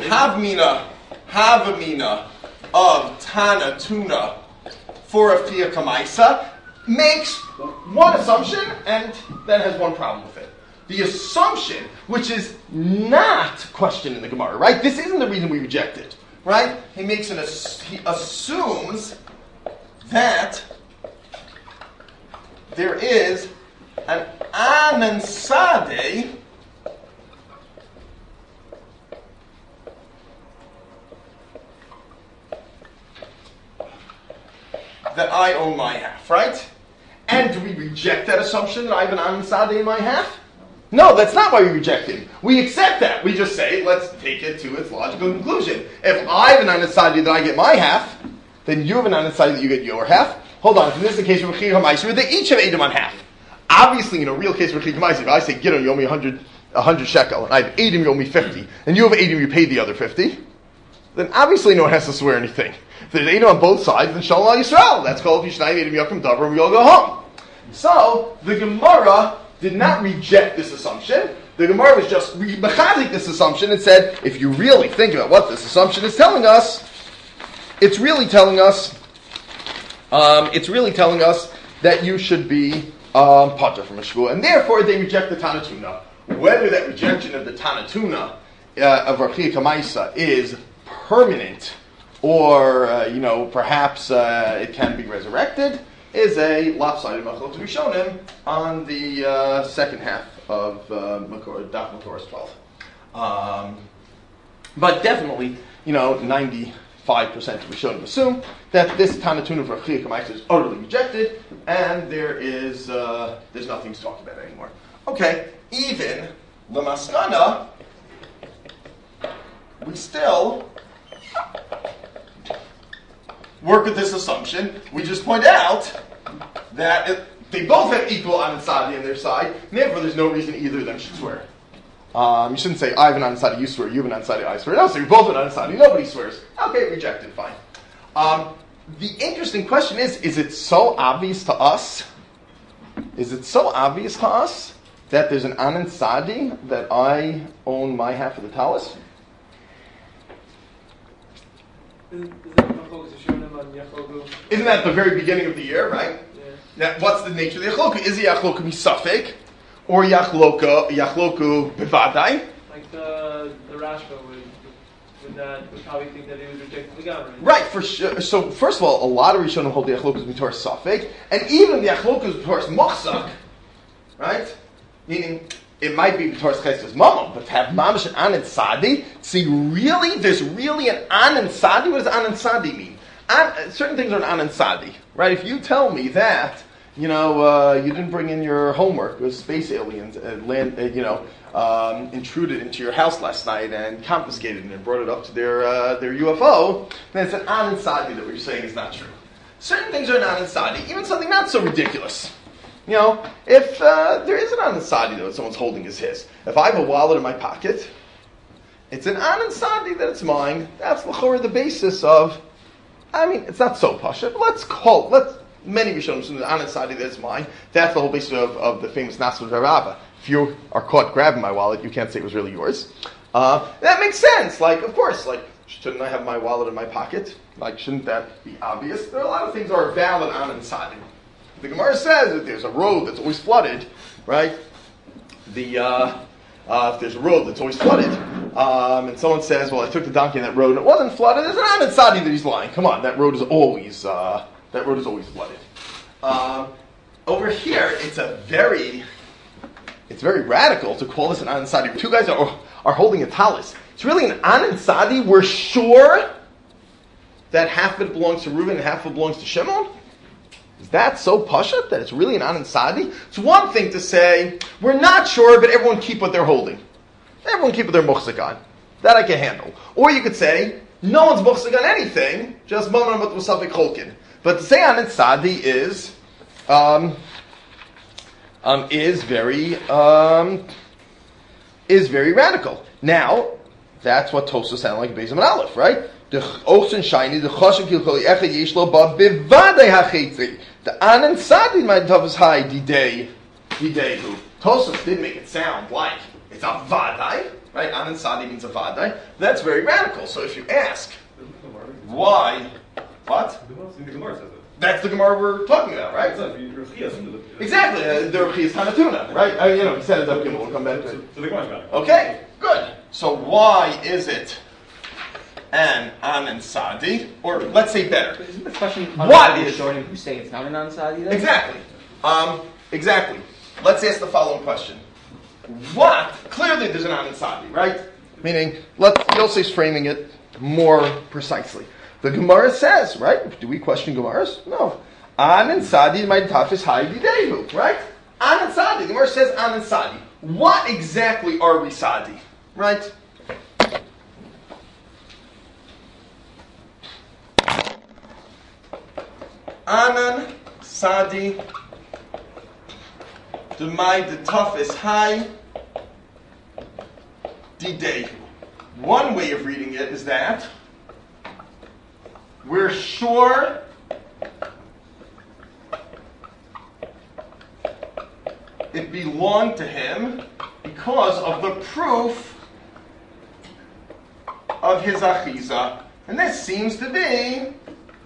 Havamina of Tanatuna for Rav Chia Kamaisa makes one assumption and then has one problem with it. The assumption, which is not questioned in the Gemara, right? This isn't the reason we reject it, right? He assumes that there is an anansade that I own my half, right? And do we reject that assumption that I have an anansade in my half? No, that's not why we reject him. We accept that. We just say, let's take it to its logical conclusion. If I have an anansade that I get my half, then you have an anansade that you get your half. Hold on, if this is the case of Rav Chia Kamaisa, they each have Edom on half. Obviously, in a real case of Rav Chia Kamaisa, if I say, Gidon, you owe me 100 shekel, and I have Edom, you owe me 50, and you have Edom, you pay the other 50, then obviously no one has to swear anything. If there's Edom on both sides, then Shalom Al Yisrael. That's called Yishnayim Edom Yakum Davar, and we all go home. So, the Gemara did not reject this assumption. The Gemara was just mechazik this assumption and said, if you really think about what this assumption is telling us, it's really telling us that you should be patur from a shvua, and therefore they reject the Tanatuna. Whether that rejection of the Tanatuna of Rav Chia Kamaisa is permanent, or perhaps it can be resurrected, is a lopsided machlok rishonim on the second half of Daf Makoros 12. But definitely, 95% of rishonim assume that this Tanatuna of Rav Chia Kamaisa is utterly rejected, and there's nothing to talk about anymore. Okay, even the Maskana, we still work with this assumption. We just point out that they both have equal Anansadi on their side, and therefore there's no reason either of them should swear. You shouldn't say, I have an Anansadi, you swear, you have an Anansadi, I swear. No, so you're both an Anansadi, nobody swears. Okay, rejected, fine. The interesting question is it so obvious to us? Is it so obvious to us that there's an Anansadi that I own my half of the talis? Isn't that the very beginning of the year, right? Yeah. Now, what's the nature of the yachloka? Is the yachloka misafek, or yachloku bevadai? Like the Rashba would probably think that he was rejecting the Gamra. Right, for sure. So, first of all, a lot of Rishonim hold the yachloka is mitoras safek, and even the yachloka is mitoras machzak, right? Meaning, it might be B'toras Chesed Mamon, but to have Mamash and Anan Sadi, see, really, there's really an Anan Sadi? What does Anan Sadi mean? Certain things are an Anan Sadi, right? If you tell me that, you didn't bring in your homework, because space aliens intruded into your house last night and confiscated it and brought it up to their UFO, then it's an Anan Sadi that what you're saying is not true. Certain things are an Anan Sadi, even something not so ridiculous. If there is an Anansadi though that someone's holding as his. If I have a wallet in my pocket, it's an Anansadi that it's mine. That's the basis of, it's not so pasha, but many Rishonim assume the Anansadi that it's mine. That's the whole basis of the famous Nasud Harava. If you are caught grabbing my wallet, you can't say it was really yours. That makes sense. Of course, shouldn't I have my wallet in my pocket? Shouldn't that be obvious? There are a lot of things that are valid Anansadi. The Gemara says that there's a road that's always flooded, right? If there's a road that's always flooded, and someone says, well, I took the donkey on that road and it wasn't flooded, there's an Anansadi that he's lying. Come on, that road is always flooded. Over here, it's very radical to call this an Anansadi. Two guys are holding a talis. It's really an Anansadi. We're sure that half of it belongs to Reuben and half of it belongs to Shimon? Is that so pashat that it's really an Anansadi? It's one thing to say, we're not sure, but everyone keep what they're holding. Everyone keep what they're muchzik on. That I can handle. Or you could say, no one's muchzik on anything, just Maman Amat Musafik Cholkin. But to say Anansadi is very radical. Now, that's what Tosfos sound like Beis Amud Aleph, right? The Ochsen Shiny, the Choshev Kilcholi Echad Yeshlo Ba Bivadei HaChetzi. The Anansadi might have as high Didehu. Tosfos did make it sound like it's a Vadai, right? Anansadi means a Vadai. That's very radical. So if you ask, why? What? The Gemara says it. That's the Gemara we're talking about, right? Exactly. The Rav Chia is Tanatuna, right? He said it up. We'll come back to it. So the Gemara's back. Okay, good. So why is it an Anansadi? Or let's say better. But isn't the question what is Rishonim who say it's not an Anansadi then? Exactly. Exactly. Let's ask the following question. What? Clearly there's an Anansadi, right? Meaning, Yosef's framing it more precisely. The Gemara says, right? Do we question Gemaras? No. Anansadi my tafis high didehu, right? Anansadi. The Gemara says Anansadi. What exactly are we sadi? Right? Anansadi the tafis high didehu. One way of reading it is that we're sure it belonged to him because of the proof of his achiza. And this seems to be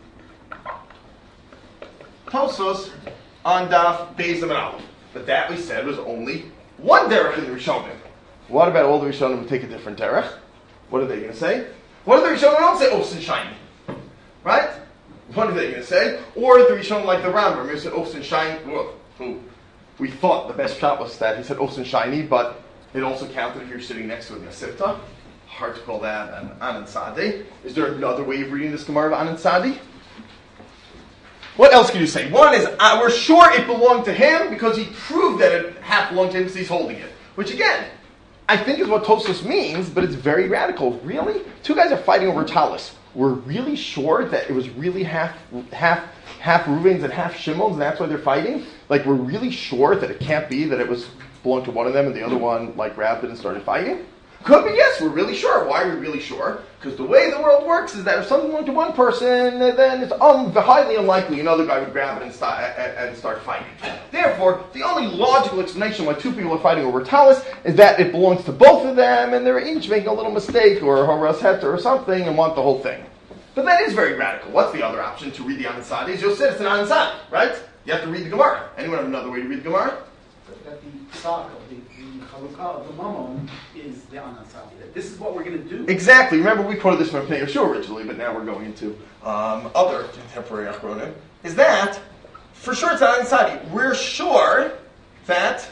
Tosos on Daf Beis and Aleph. But that we said was only one derech in the Rishonim. What about all the Rishonim who take a different derech? What are they going to say? What are the Rishonim who don't say Ofs and Shiny? Right? What are they going to say? Or the Rishonim like the Rambam who said Ofs and Shiny, who we thought the best shot was that he said Ofs and Shiny, but it also counted if you're sitting next to a Nesivta. Hard to call that an Anan Sadi. Is there another way of reading this Gemara of Anan Sadi? What else can you say? One is, we're sure it belonged to him because he proved that it half belonged to him because he's holding it. Which again, I think is what Tosfos means, but it's very radical. Really? Two guys are fighting over Talis. We're really sure that it was really half Reuven's and half Shimon's, and that's why they're fighting? Like, we're really sure that it can't be that it was belonged to one of them and the other one, like, grabbed it and started fighting? Could be, yes, we're really sure. Why are we really sure? Because the way the world works is that if something belonged to one person, then it's highly unlikely another guy would grab it and start fighting. Therefore, the only logical explanation why two people are fighting over Talis is that it belongs to both of them, and they're each making a little mistake, or a Horas Heter or something, and want the whole thing. But that is very radical. What's the other option to read the Anan Sadi? As Yosef, it's an Anan Sadi, right? You have to read the Gemara. Anyone have another way to read the Gemara? That the stock of the Chalukah of the Mammon is the Anan Sadi. This is what we're going to do. Exactly. Remember, we quoted this from Pnei Yehoshua originally, but now we're going into other contemporary Achronim. Is that, for sure it's Anan Sadi. We're sure that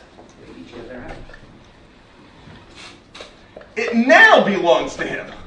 it now belongs to him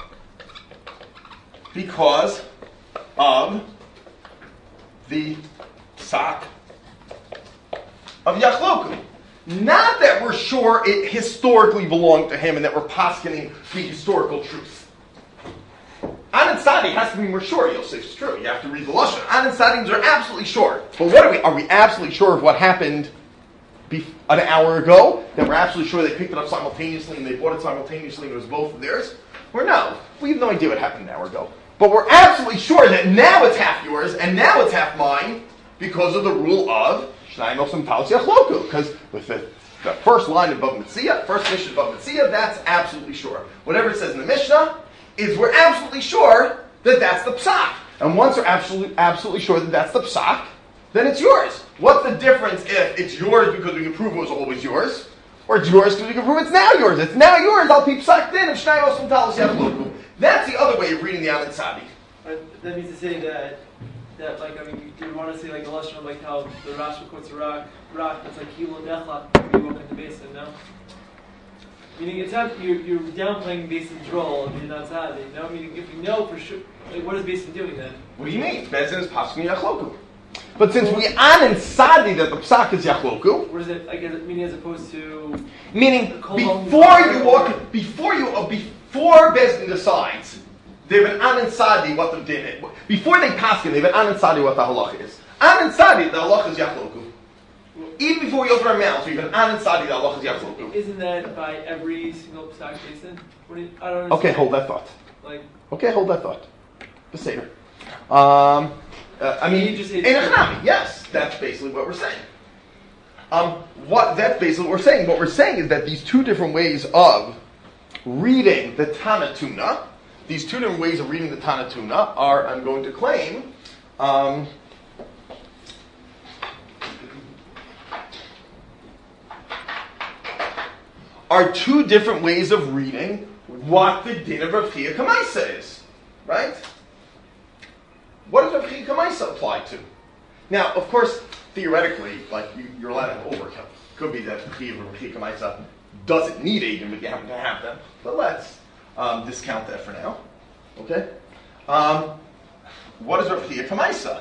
because of the Psak of Yachloku. Not that we're sure it historically belonged to him and that we're poskening the historical truth. Anan Sadi has to be more sure. Yosef, it's true. You have to read the Lashon. Anan Sadims are absolutely sure. But what are we? Are we absolutely sure of what happened an hour ago? That we're absolutely sure they picked it up simultaneously and they bought it simultaneously and it was both of theirs? Or no? We have no idea what happened an hour ago. But we're absolutely sure that now it's half yours and now it's half mine because of the rule of because with the first line of Bava Metzia, first mission of Bava Metzia, that's absolutely sure. Whatever it says in the Mishnah is we're absolutely sure that that's the psak. And once we're absolutely sure that that's the psak, then it's yours. What's the difference if it's yours because we can prove it was always yours, or it's yours because we can prove it's now yours? It's now yours. I'll be psak din of Shnai Osam Talis Yachloku. That's the other way of reading the Anan Sadi. That means to say that like, I mean, you want to say like the Lashon of like how the Rashi quotes a rock that's like Hilo Nechla, you walk in the basin, no? Meaning it's not, you're downplaying Basin's role if you're not Sadi, no? Meaning if you know for sure, like what is Basin doing then? What do you mean? Bezin is Paskin Yachloku. But since we Anan Sadi that the Psak is Yachloku, what is it, like, meaning as opposed to... Meaning, before Bezin decides, they have an Anan Sadi what the din is. Before they paskin, they have an Anan Sadi what the halach is. Anan Sadi, the halach is Yachloku. Even before we open our mouths, we have an Anan Sadi, the halach is Yachloku. Isn't that by every single psak basin? I don't understand. Okay, hold that thought. Like, hold that thought. The Seder. I mean, you just say yes, that's basically what we're saying. That's basically what we're saying. What we're saying is that these two different ways of reading the Tanatuna, these two different ways of reading the Tanatuna are, I'm going to claim, are two different ways of reading what the din of Rav Chia Kamaisa is. Right? What does Rav Chia Kamaisa apply to? Now, of course, theoretically, like you're allowed to have overkill. Could be that Rav Chia Kamaisa doesn't need Eidim, but you happen to have them. But let's discount that for now. Okay? What is Rav Chia Kamaisa?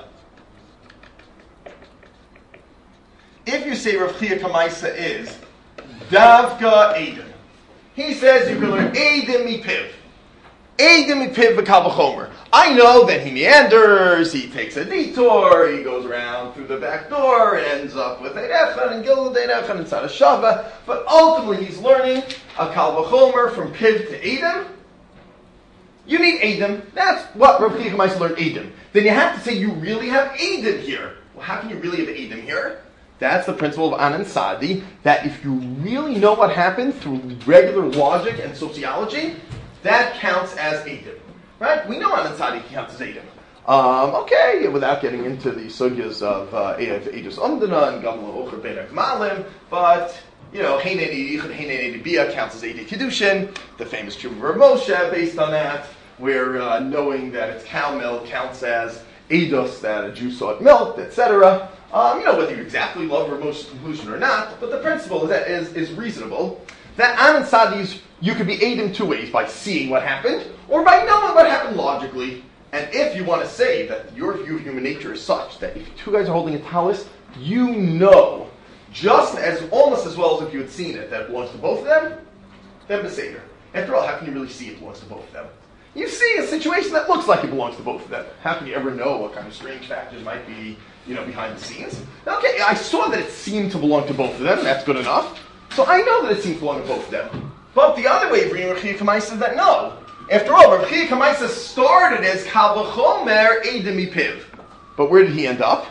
If you say Rav Chia Kamaisa is Davka Eidim, he says you can learn Eidim Mipiv. Eidim Mipiv v'Kal v'Chomer. I know that he meanders, he takes a detour, he goes around through the back door, ends up with Eidechad and Gilad Eidechad and Tzad Shava, but ultimately he's learning a Kal v'Chomer from Piv to Eidim. You need Eidim. That's what Rav Chia Kamaisa learned Eidim. Then you have to say you really have Eidim here. Well, how can you really have Eidim here? That's the principle of Anan Sadi, that if you really know what happened through regular logic and sociology, that counts as Eidim. Right? We know Anan Sadi counts as Eidim. Okay, without getting into the sugyas of Eidus Umdana and Gamla Ocher Ben Malim, but Heinei Yichud, Bia counts as Eidei Kiddushin, the famous Chuvah of Moshe based on that, where knowing that it's cow milk counts as Eidos, that a Jew saw it milked, etc. Whether you exactly love Ramos's conclusion or not, but the principle is reasonable. That Anan Sadis, you could be aided in two ways, by seeing what happened, or by knowing what happened logically. And if you want to say that your view of human nature is such that if two guys are holding a talus, you know, almost as well as if you had seen it, that it belongs to both of them, then Beseder. After all, how can you really see it belongs to both of them? You see a situation that looks like it belongs to both of them. How can you ever know what kind of strange factors might be, behind the scenes? Okay, I saw that it seemed to belong to both of them, that's good enough. So I know that it seems to belong to both of them. But the other way of reading Rav Chia Kamaisa is that no. After all, Rav Chia Kamaisa started as Kal V'chomer Eidim Mipiv. But where did he end up?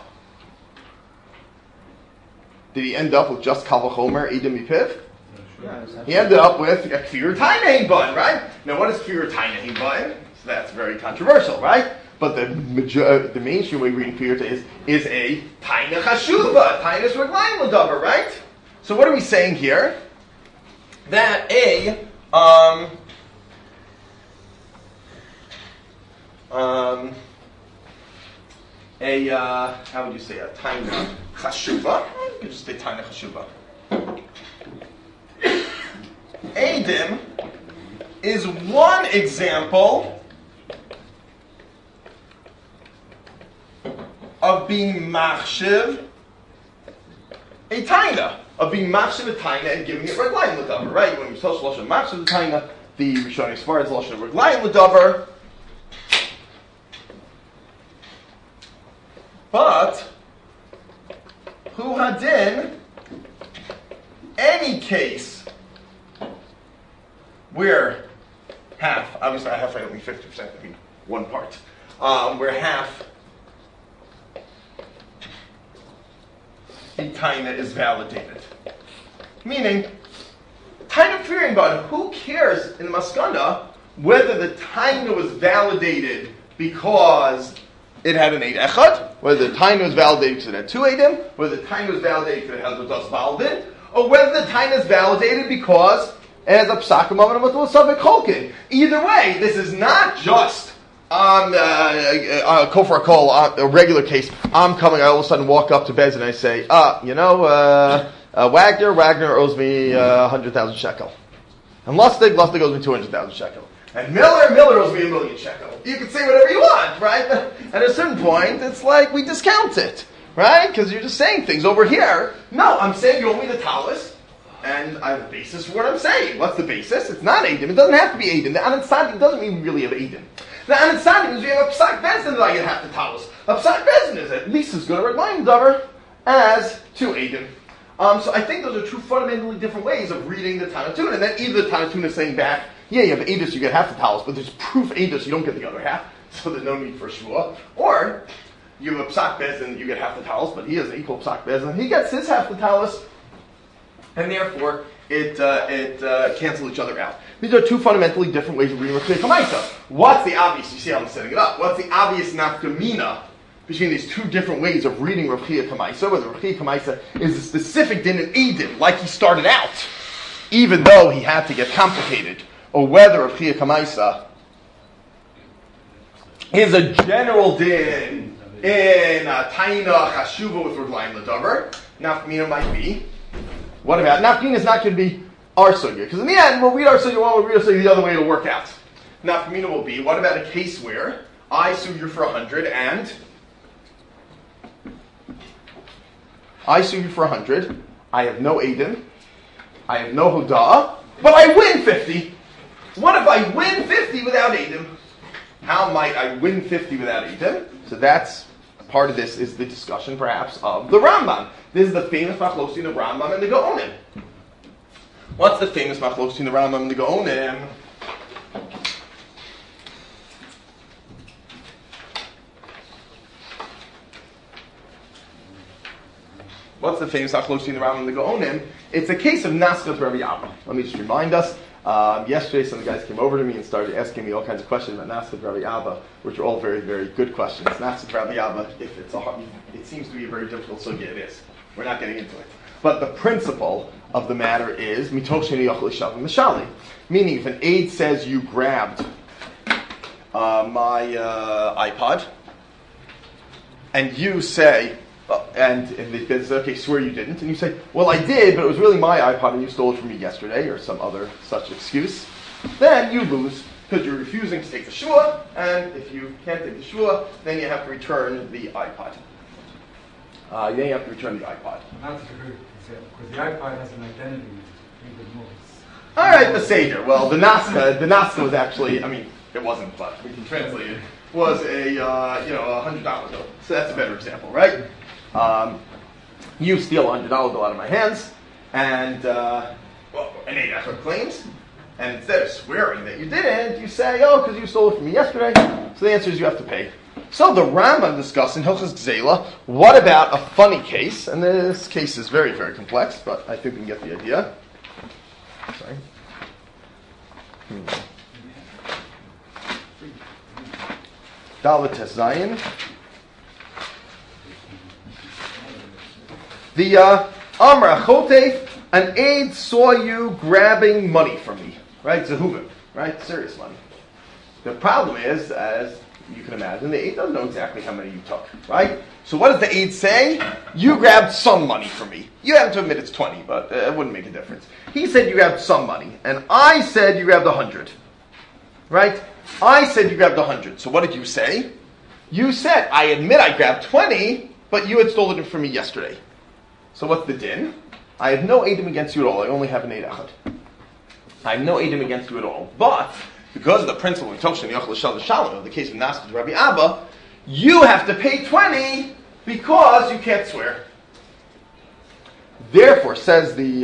Did he end up with just Kal V'chomer Eidim Mipiv? He ended up with a Kfir Tainei Bun, right? Now what is Kfir Tainei Bun? So that's very controversial, right? But the mainstream way of reading Kfir is a Taina Chashuva, Tainus Reglaim L'Davar, right? So what are we saying here? That how would you say, a Taina Chashuva? You could just say Taina Chashuva. Eidim is one example of being machshiv a taina, of being machshiv a taina and giving it reglayim l'davar, right? When we tell Shloshim machshiv a taina, the Rishonim as far as Lashon reglayim l'davar. But hu hadin, any case where half, obviously I have to only 50%, I mean one part, where half the taina is validated. Meaning, taina fearing about who cares in the maskana whether the taina was validated because it had an eid echad, whether the taina was validated because it had two eidim, whether the taina was validated because it had the das valdin, or whether the taina is validated because as a psakim of a savik cholkin. Either way, this is not just kofar kol, a regular case. I'm coming, I all of a sudden walk up to Bez and I say, Wagner owes me 100,000 shekel. And Lustig owes me 200,000 shekel. And Miller owes me 1,000,000 shekel. You can say whatever you want, right? But at a certain point, it's like we discount it, right? Because you're just saying things over here. No, I'm saying you owe me the talus. And I have a basis for what I'm saying. What's the basis? It's not Eidim. It doesn't have to be Eidim. The Anan Sadi doesn't mean really have Eidim. The Anan Sadi means we have a Psak Bezin that I can have to talus. A Psak Bezin is at least as good a Reglaim Davar as two Eidim. So I think those are two fundamentally different ways of reading the Tanatun. And then either the Tanatun is saying back, yeah, you have Eidus, you get half the talus, but there's proof Eidus, you don't get the other half, so there's no need for Shua. Or you have a Psak Bezin, you get half the talus, but he has an equal Psak Bezin, he gets his half the talus. And therefore, it cancels each other out. These are two fundamentally different ways of reading Rav Chia Kamaisa. What's the obvious? You see how I'm setting it up. What's the obvious nafkamina between these two different ways of reading Rav Chia Kamaisa? Whether Rav Chia Kamaisa is a specific din in Eidim, like he started out, even though he had to get complicated, or whether Rav Chia Kamaisa is a general din in Taina Chashuva with Reglaim L'Davar. Nafkamina might be. What about Nafkamina is not going to be our sugya, because in the end we'll read our sugya one, we'll read our sugya the other way, it'll work out. Nafkamina will be, what about a case where I sue you for 100 and I sue you for 100, I have no Eidim, I have no Hoda'ah, but I win 50. What if I win 50 without Eidim? How might I win 50 without Eidim? So that's part of this is the discussion, perhaps, of the Rambam. This is the famous machlokes between the Rambam and the Gaonim. What's the famous machlokes between the Rambam and the Gaonim? What's the famous Machlokes between the Rambam and the Gaonim? It's a case of Naschat Rabbi Abba. Let me just remind us. Yesterday, some of the guys came over to me and started asking me all kinds of questions about Naschat Rabbi Abba, which are all very, very good questions. Naschat Rabbi Abba, if it's it seems to be a very difficult sugya, it is. We're not getting into it. But the principle of the matter is mitoch sheni yachol ishav mishali, meaning if an aide says you grabbed my iPod, and you say, and they say, okay, swear you didn't, and you say, well, I did, but it was really my iPod, and you stole it from me yesterday, or some other such excuse, then you lose, because you're refusing to take the shua, and if you can't take the shua, then you have to return the iPod. Then you have to return the iPod. That's a good example, because the iPod has an identity in the moves. All right, the Seder. Well, the Naska was actually, I mean, it wasn't, but we can translate it, was a $100 bill. So that's a better example, right? You steal a $100 bill out of my hands, and an Eidechad claims, and instead of swearing that you didn't, you say, oh, because you stole it from me yesterday. So the answer is you have to pay. So the Rambam discussed in Hilchos Gzeila, what about a funny case? And this case is very, very complex, but I think we can get the idea. Sorry. Dalet Zayin. The Amra Chotef, an aide saw you grabbing money from me, right? Zehuvim, right? Serious money. The problem is, as you can imagine, the aide doesn't know exactly how many you took, right? So what does the aide say? You grabbed some money from me. You have to admit it's 20, but it wouldn't make a difference. He said you grabbed some money, and I said you grabbed 100, right? I said you grabbed 100. So what did you say? You said, I admit I grabbed 20, but you had stolen it from me yesterday. So what's the din? I have no eidim against you at all. I only have an Eidechad. I have no eidim against you at all. But because of the principle of the case of Naschat Rabbi Abba, you have to pay 20 because you can't swear. Therefore, says the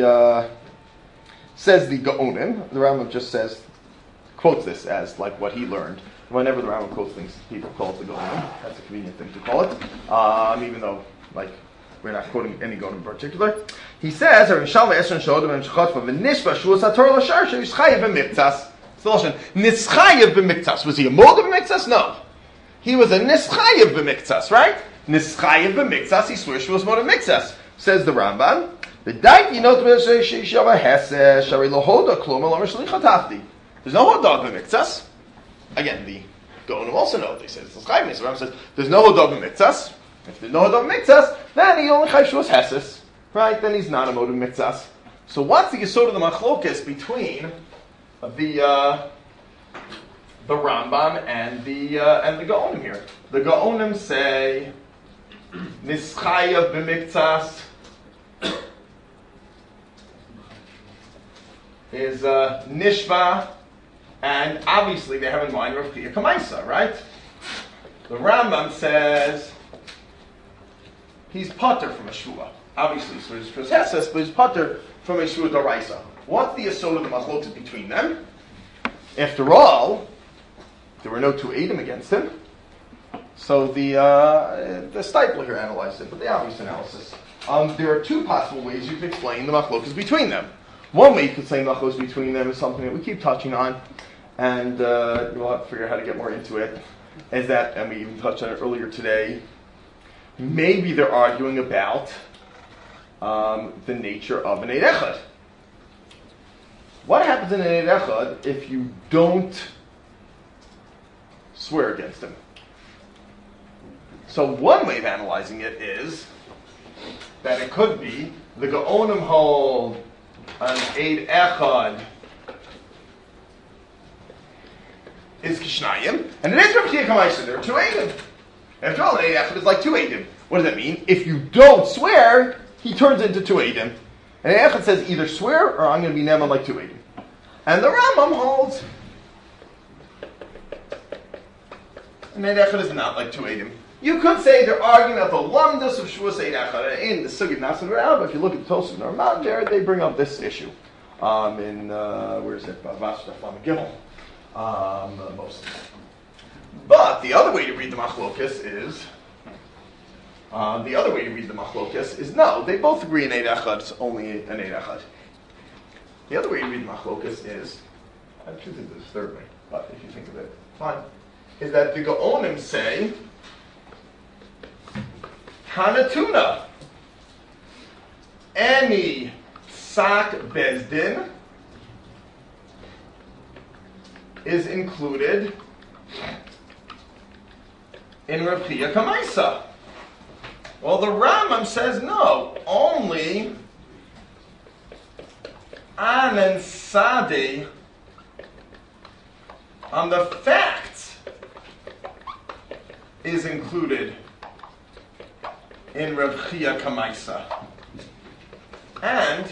Gaonim, the Rambam just quotes this as like what he learned. Whenever the Rambam quotes things, people call it the Gaonim. That's a convenient thing to call it, even though we're not quoting any Gaonim in particular. He says, Nischayev b'miktas. Was he a mold b'miktas? No. He was a nischayev b'miktas, right? Nischayev b'miktas, he swears she was mold b'miktas. Says the Rambam, there's no hodog b'miktas. Again, the Gaonim also know. They say it's nischayev. So the Rambam says, there's no hodog b'miktas. If there's no hodog b'miktas, then he only chayiv shuas heses. Right? Then he's not a moed b'miktas. So what's the yesod of the machlokes between the Rambam and the Gaonim here? The Gaonim say nischayev b'miktas is nishva, and obviously they have in mind Rav Chia Kamaisa, right? The Rambam says he's pater from a shua. Obviously, so he's Heses, but he's pater from a shua d'oraisa. What's the yesod of the machlokes between them? After all, there were no two eidim against him. So the Steipler here analyzed it, but the obvious analysis. There are two possible ways you can explain the machlokes between them. One way you can explain the machlokes between them is something that we keep touching on, and we'll have to figure out how to get more into it, is that, and we even touched on it earlier today, maybe they're arguing about the nature of an Eidechad. What happens in an Eidechad if you don't swear against him? So one way of analyzing it is that it could be the Gaonim hold an Eidechad is Kishnayim, and it is Rav Chia Kamaisa. There are two Eidim. After all, an Eidechad is like two Eidim. What does that mean? If you don't swear, he turns into two Eidim. And Echad says either swear or I'm going to be Neman like two Eidim. And the Rambam holds and Echad is not like two Eidim. You could say they're arguing about the lumdus of Shuas Echad in the Sugid Nasan Ra'al, but if you look at the Tosaf Normal there, they bring up this issue. Where is it? Vashtaf Gimel. Mostly. But the other way to read the Machlokas is The other way to read the machlokas is no, they both agree in Eid Echad, it's only an Eid Echad. The other way to read the machlokas is, I actually think there's a third way, but if you think of it, fine, is that the Gaonim say, Hanatuna, any Sak Bezdin is included in Rav Chia Kamaisa. Well, the Rambam says no, only Anan Sadi on the facts is included in Rav Chia Kamaisa. And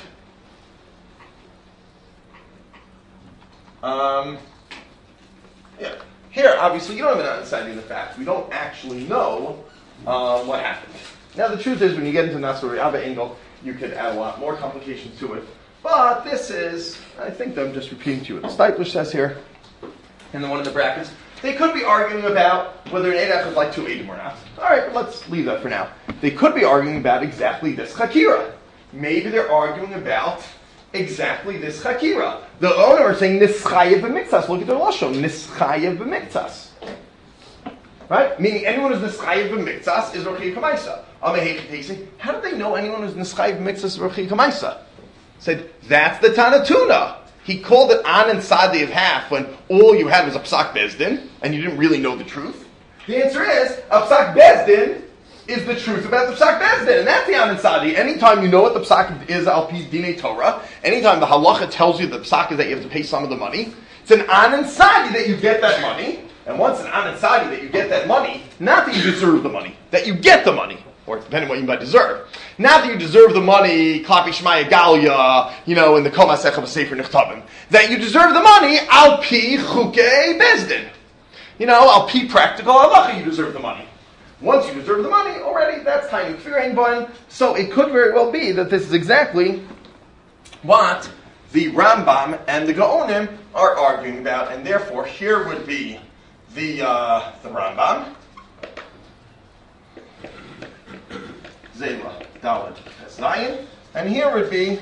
here, obviously, you don't have an understanding of the facts. We don't actually know what happened. Now, the truth is, when you get into Nasuri Abba Engel, you could add a lot more complications to it. But this is, I think I'm just repeating to you what the Steipler says here, and the one in the brackets. They could be arguing about whether an Eid is like 2 Eidim or not. All right, but let's leave that for now. They could be arguing about exactly this Chakira. Maybe they're arguing about exactly this Chakira. The owner is saying Nischayev b'miktzas. Look at the Lashon, Nischayev b'miktzas. Right? Meaning anyone who's Nischayev b'miktzas is Rav Chia Kamaisa. How did they know anyone who's Nischayev b'miktzas is Rav Chia Kamaisa? Said, that's the Tanatuna. He called it An and Sadi of half when all you had was a Psak Bezdin, and you didn't really know the truth. The answer is, a Psak Bezdin is the truth about the Psak Bezdin, and that's the An and Sadi. Anytime you know what the Psak is, Al Pi Dinei Torah, anytime the Halacha tells you the Psak is that you have to pay some of the money, it's an An and Sadi that you get that money, and once an An and Sadi that you get that money, not that you deserve the money, that you get the money, or depending on what you might deserve. Not that you deserve the money, Klapi Shmaya Galia, in the Kol Masechet of Sefer Nichtavim. That you deserve the money, Al Pi Chukei Bezdin. Al Pi Practical Halacha, you deserve the money. Once you deserve the money, already, that's time to fear bun. So it could very well be that this is exactly what the Rambam and the Gaonim are arguing about, and therefore here would be the Rambam. Zela, Dalet, Zayin, and here would be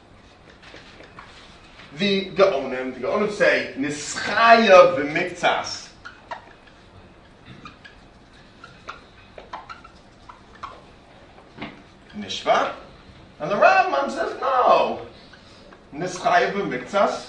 the Gaonim. The Gaonim say Nischaya b'miktzas. Nishva, and the Rambam says no. Nischaya b'miktzas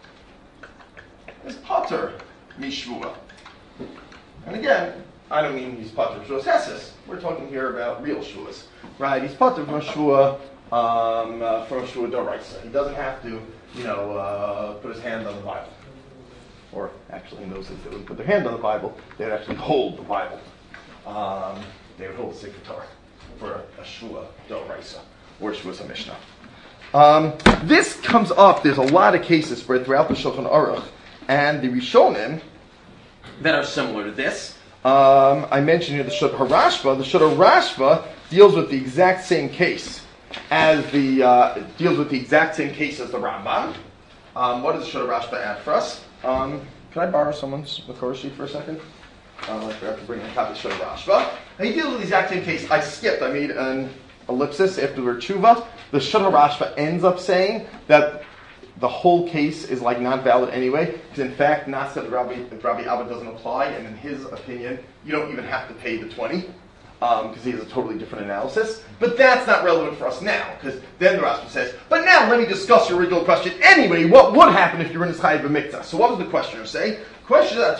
is Potter mishvua. And again, I don't mean he's Potter from Shvuas Heses. We're talking here about real Shvuas. Right, he's Potter from Shvua Doraisa. He doesn't have to, put his hand on the Bible. Or actually, in those days, they wouldn't put their hand on the Bible. They would actually hold the Bible. They would hold the Sefer Torah for a Shvua Doraisa or Shvuas HaMishnah. This comes up. There's a lot of cases spread throughout the Shulchan Aruch and the Rishonim that are similar to this. I mentioned here the Shut HaRashba. The Shut HaRashba deals with the exact same case as the Rambam. What does the Shut HaRashba add for us? Can I borrow someone's Makor sheet for a second? I forgot to bring a copy of Shut HaRashba. He deals with the exact same case. I made an ellipsis after the word tshuva. The Shut HaRashba ends up saying that the whole case is not valid anyway, because in fact, Nasa the Rabbi Abba doesn't apply, and in his opinion, you don't even have to pay the 20, because he has a totally different analysis. But that's not relevant for us now, because then the Rashba says, but now let me discuss your original question. Anyway, what would happen if you were in Chayiv b'miktzah? So what does the questioner say? The question is,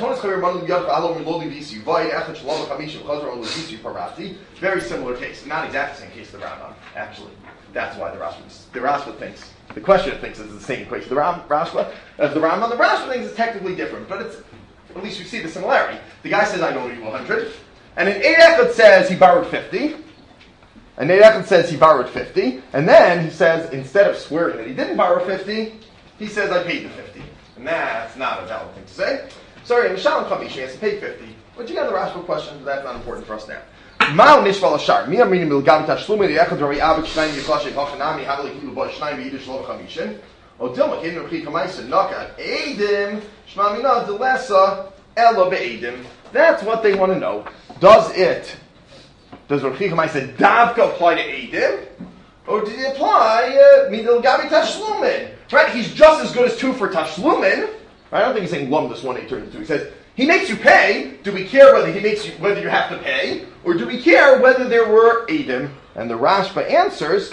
very similar case, not exactly the same case to the Rambam, actually. That's why the Rashba thinks. The questioner thinks it's the same case. The Rashba, as the Rambam, the Rashba thinks it's technically different, but it's at least we see the similarity. The guy says, I don't owe you 100. And an Eid Echad says he borrowed 50. An Eid Echad says he borrowed 50. And then he says, instead of swearing that he didn't borrow 50, he says, I paid the 50. And that's not a valid thing to say. Sorry, in Mishalem Chamish, he has to pay 50. But you got the Rashba question, but that's not important for us now. Ma'u nishval ashar. Mi amrinim milgavi tashlumi li'echad Rabbi Abba shnayim yiklashe hachanami havli hilu bo shnayim v'yidish lo v'chamishin. O dilma kedim Rabbi Kamaisa naka eidim shma mina delesa ela be'edim. That's what they want to know. Does it does Rav Chia Kamaisa Davka apply to Eidim? Or did he apply Midil Gabi Tashlumin? Right? He's just as good as 2 for Tashlumin. I don't think he's saying Lum this 1 turns into 2. He says, he makes you pay. Do we care whether you have to pay? Or do we care whether there were Eidim? And the Rashba answers,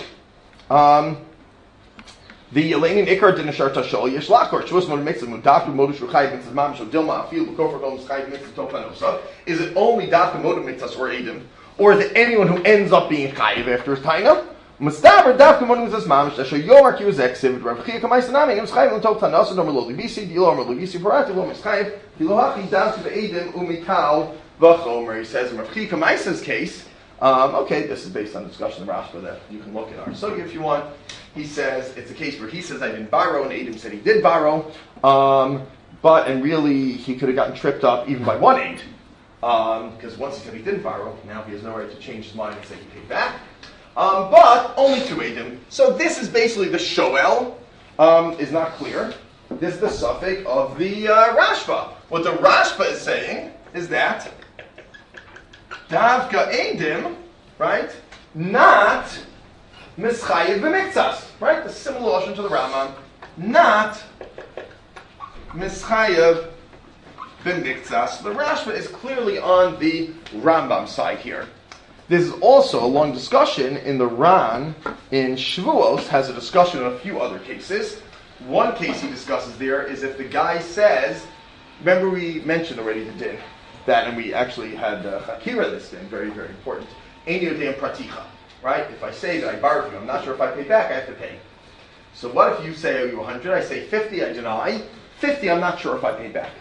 the Elainin Ikar Dinashar Tashol Yeshlakor Shus Mod Mitzvah Mudafu Modush Ruchayv Mitzvah Mam Shel Dilma Afil B'Kofer Dom Schayv Mitzvah Tofanosa. Is it only Dafu Modu Mitzvahs or Eidim, or is it anyone who ends up being Chayiv after his Taina? Mustaber Dafu Modu Mitzvahs Mam Shel Yomar Ki was Exiv Rav Chia Kamaisa Nami Im Schayv L'Tov Tanosa Dom Lo Libisi Dilo Amar Libisi Parati Lo Mischayv Dilo Hachi Dafu Eidim Umikal V'Chomer. He says in Rav Chia Kamaisa's case. Okay, this is based on discussion of Rashba that you can look at our sugi if you want. He says, it's a case where he says I didn't borrow, and Eidim said he did borrow, and really he could have gotten tripped up even by 1 aid, because once he said he didn't borrow, now he has no right to change his mind and say he paid back, but only 2 Eidim. So this is basically the Shoel, is not clear. This is the suffix of the Rashba. What the Rashba is saying is that Davka Eidim, right, not Mischayev b'miktzas, right? The similar lashon to the Rambam, not Mischayev b'miktzas. The Rashba is clearly on the Rambam side here. This is also a long discussion in the Ran in Shavuos, has a discussion on a few other cases. One case he discusses there is if the guy says, remember we mentioned already the din, that, and we actually had Chakira this thing, very, very important. Ein yodem praticha. Right? If I say that I borrowed from you, I'm not sure if I pay back, I have to pay. So what if you say I owe you 100, I say 50, I deny. 50, I'm not sure if I pay back.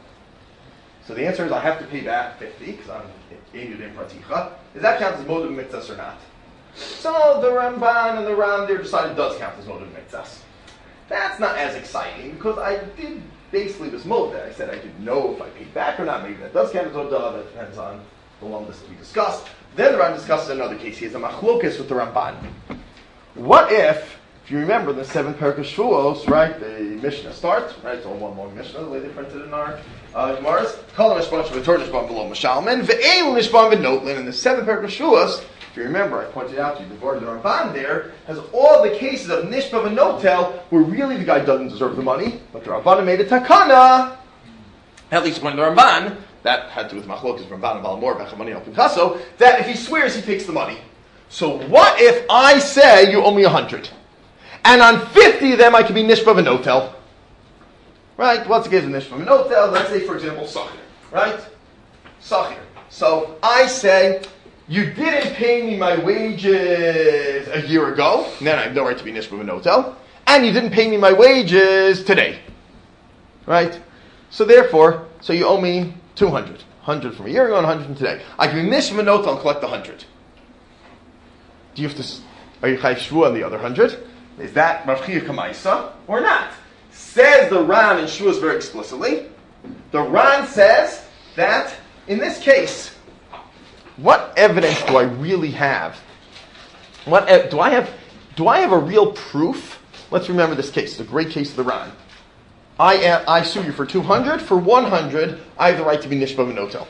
So the answer is I have to pay back 50, because I'm Ein Yudem Praticha. Does that count as Modim Mitzvahs or not? So the Ramban and the Ram there decided it does count as Modim Mitzvahs. That's not as exciting, because I did basically this mode that I said I didn't know if I paid back or not. Maybe that does count as Odah, that depends on the lumdus that we discussed. Then the Ram discusses another case. He has a machlokes with the Ramban. What if you remember the 7th parak of Shavuos, right? The Mishnah starts, right? It's all one long Mishnah, the way they printed in our Gemaras. Kol nishban shvator nishban below Mashalman, ve'elu nishban v'notlin. In the 7th parak of Shavuos, if you remember, I pointed out to you, the board of the Ramban there has all the cases of nishba v'notel where really the guy doesn't deserve the money, but the Ramban made a takana, at least when the Ramban, that had to do with Machlokas, Ramban and Balamor, Bechamani al Pinchaso, that if he swears, he takes the money. So what if I say you owe me 100? And on 50 of them, I can be Nishba v'notel. Right? What's the case of Nishba v'notel? Let's say, for example, Sachir. Right? Sachir. So I say, you didn't pay me my wages a year ago, and then I have no right to be Nishba v'notel, and you didn't pay me my wages today. Right? So therefore, so you owe me 200. 100 from a year ago and 100 from today. I can be Nishba v'notel and collect the 100. Do you have to, are you Chayiv Shvua on the other 100? Is that Rav Chia Kamaisa or not? Says the Ran in Shavuos very explicitly. The Ran says that in this case, what evidence do I really have? Do I have a real proof? Let's remember this case. It's a great case of the Ran. I sue you for 200. For 100, I have the right to be Nishba v'notel.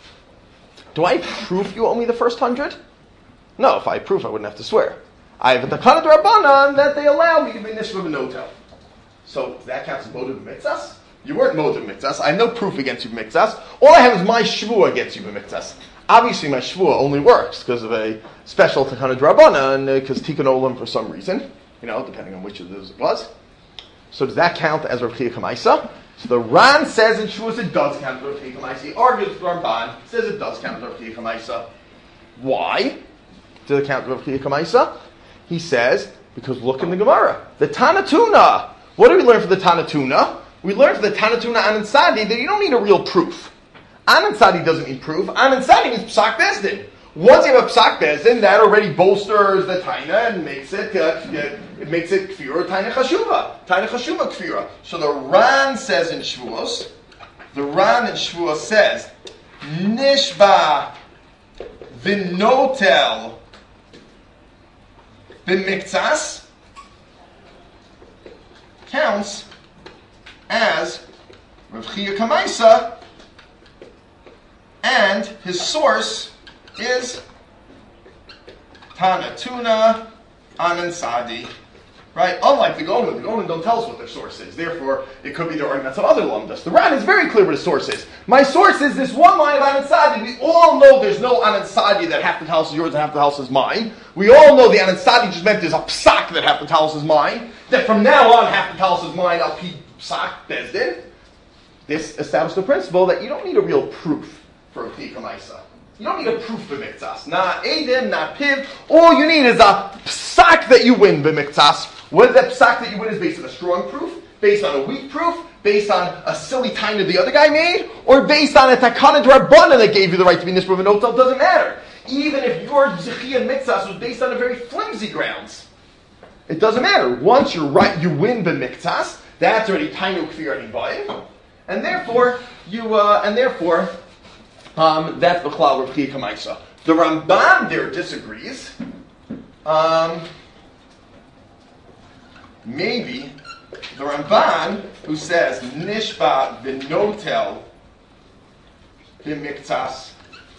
Do I have proof you owe me the first 100? No, if I had proof, I wouldn't have to swear. I have a takana d'Rabbanan that they allow me to be Nishba v'notel. So that counts as motiv b'mitzvahs? You weren't motiv b'mitzvahs. I have no proof against you b'mitzvahs. All I have is my shvua against you b'mitzvahs. Obviously, my shvua only works because of a special takana d'Rabbanan, because tikkun olam for some reason, depending on which of those it was. So does that count as Rav Chia Kamaisa? So the Ran says in Shavuos it does count as Rav Chia Kamaisa. He argues with Ramban, says it does count as Rav Chia Kamaisa. Why does it count as Rav Chia Kamaisa? He says, because look in the Gemara. The Tanatuna. What do we learn for the Tanatuna? We learn for the Tanatuna Anan Sadi that you don't need a real proof. Anan Sadi doesn't need proof. Anan Sadi means Psak Bezdin. Once you have a Psak Bezdin, that already bolsters the Taina and makes it Kfira, Taina Chashuva. Taina Chashuva Kfira. So the Ran says in Shavuos, says, Nishba v'notel b'miktzas counts as Rav Chia Kamaisa, and his source is Tana Tuna Anan Sadi. Right? Unlike the Golan don't tell us what their source is. Therefore, it could be their arguments of other lamdas. The Ran is very clear what his source is. My source is this one line of Anan Sadi. We all know there's no Anan Sadi that half the house is yours and half the house is mine. We all know the Anan Sadi just meant there's a psak that half the house is mine. That from now on half the house is mine, I'll keep psak bezdin. This established the principle that you don't need a real proof for a Kamaisa. You don't need a proof b'miktas. Not Edim, not Piv. All you need is a psak that you win b'miktas. Whether that psak that you win is based on a strong proof, based on a weak proof, based on a silly time that the other guy made, or based on a takana drabana that gave you the right to be nishba v'notel, doesn't matter. Even if your zechiyah miktas was based on a very flimsy grounds, it doesn't matter. Once you're right, you win b'miktas. That's already tainu kfir hibayim, and therefore that's the chlal Rav Chia Kamaisa. The Ramban there disagrees. Maybe the Ramban who says nishba v'notel b'miktas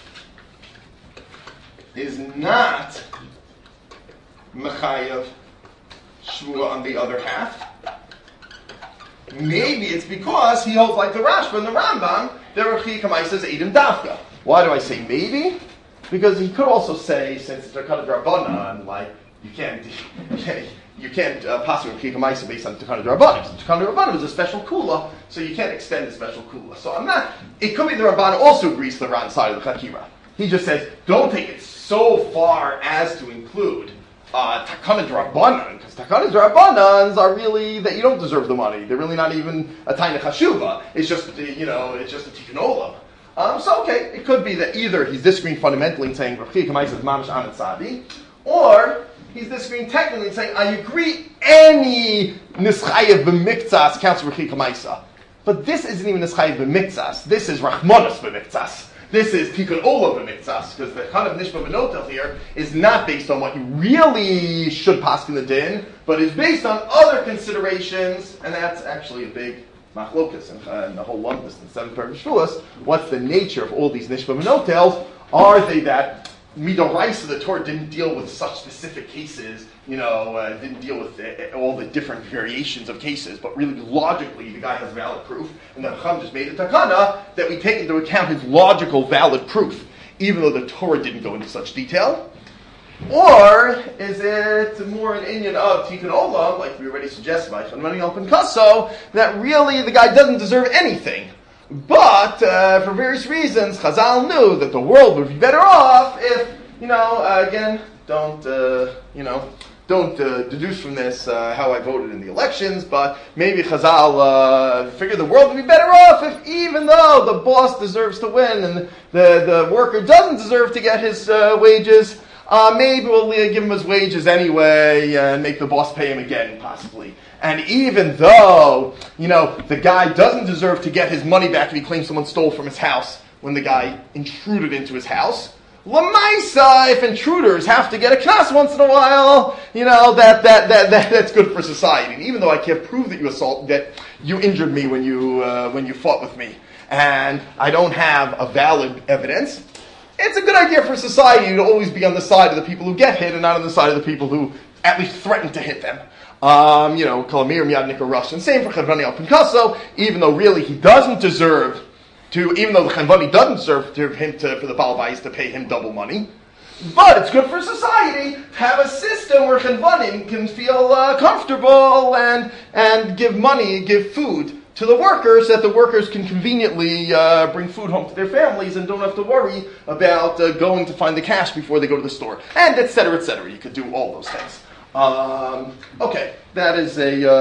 is not mechayev shvua on the other half. Maybe it's because he holds like the Rashba and the Rambam that Rav Chia Kamaisa is Eidim Dafka. Why do I say maybe? Because he could also say, since it's Takana Drabana, like you can't possibly Rav Chia Kamaisa based on Takana Drabana. Takana Drabana is a special kula, so you can't extend the special kula. So I'm not. It could be the Ramban also agrees to the Ran side of the Chakira. He just says, don't take it so far as to include Takana Drabanan, because Takana Drabanans are really that you don't deserve the money. They're really not even a Taina Chashuva. It's just it's just a Tikkun Olam. So okay, it could be that either he's disagreeing fundamentally and saying Rav Chia Kamaisa is Mamash Anan Sadi, or he's disagreeing technically and saying I agree any Nischayev b'miktzas counts Rav Chia Kamaisa, but this isn't even Nischayev b'miktzas. This is Rachmanas b'miktzas. This is Tikkun Olam b'miktzas, because the kind of Nishba B'notel here is not based on what you really should pass in the din, but is based on other considerations, and that's actually a big machlokas and the whole lumpus in 7 Parashvuas. What's the nature of all these Nishba B'notels? Are they that Midoraisa, the Torah didn't deal with such specific cases, didn't deal with all the different variations of cases, but really logically the guy has valid proof, and the Chacham just made a takana that we take into account his logical valid proof, even though the Torah didn't go into such detail? Or is it more an inyan of Tikkun Olam, like we already suggested by Chanmani Al Pinkaso, that really the guy doesn't deserve anything? But for various reasons, Chazal knew that the world would be better off if, don't deduce from this how I voted in the elections, but maybe Chazal figured the world would be better off if, even though the boss deserves to win and the worker doesn't deserve to get his wages, maybe we'll give him his wages anyway and make the boss pay him again, possibly. And even though, the guy doesn't deserve to get his money back if he claims someone stole from his house when the guy intruded into his house, Lamaisa, if intruders have to get a knas once in a while, that's good for society. And even though I can't prove that you injured me when you fought with me, and I don't have a valid evidence, it's a good idea for society to always be on the side of the people who get hit and not on the side of the people who at least threaten to hit them. Kalamir Miyad Nikar Rush. And same for Chanvani Al Pinkaso, even though really he doesn't deserve even though the Chanvani doesn't deserve for the Baal Bayis to pay him double money. But it's good for society to have a system where Chanvanim can feel comfortable and give food to the workers, so that the workers can conveniently bring food home to their families and don't have to worry about going to find the cash before they go to the store. And et cetera, et cetera. You could do all those things. Okay, that is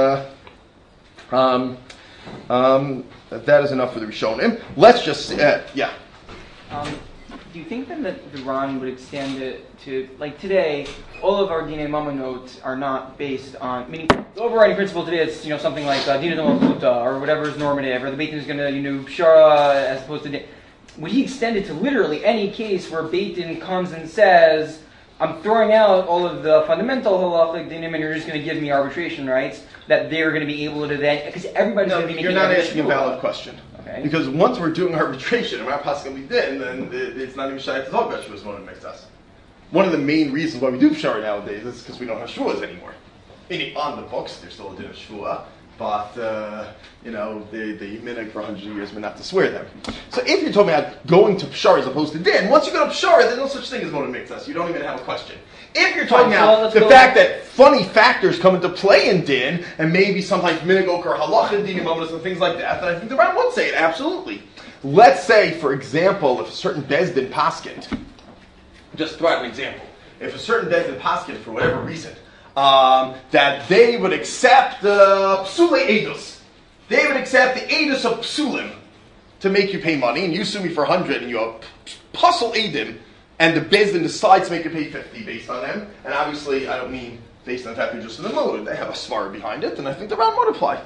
that is enough for the Rishonim. Let's just say, yeah. Do you think then that the Ran would extend it to, like today, all of our Dinei Mamonot are not based on, meaning the overriding principle today is, something like Dinei Malchuta or whatever is normative, or the Beit Din is going to, Pshara as opposed to, would he extend it to literally any case where Beit Din comes and says, I'm throwing out all of the fundamental halachic dinim, and you're just going to give me arbitration rights, that they're going to be able to then, because everybody's going to be making. You're not asking a valid question. Okay. Because once we're doing arbitration and we're not passing we did, then it's not even shy to talk about Shavuos Moed Miktas. one of the main reasons why we do pshara nowadays is because we don't have shvuas anymore. Meaning on the books, there's still a din of shvua, but the minhag for 100 years may not to swear them. So if you're talking about going to pshara as opposed to din, once you go to pshara, there's no such thing as moed mitzvah. You don't even have a question. If you're talking about the fact that funny factors come into play in din, and maybe sometimes minhag or halacha din and things like that, then I think the Ram would say it absolutely. Let's say, for example, if a certain bezdin paskind, just throw out an example, if a certain bezdin paskind for whatever reason, that they would accept psule edus, they would accept the edus of psulim to make you pay money, and you sue me for 100, and you have puzzle edim, and the bezdin decides to make you pay 50 based on them, and obviously I don't mean based on the fact they're just in the mood, they have a smara behind it, and I think the Ram would apply.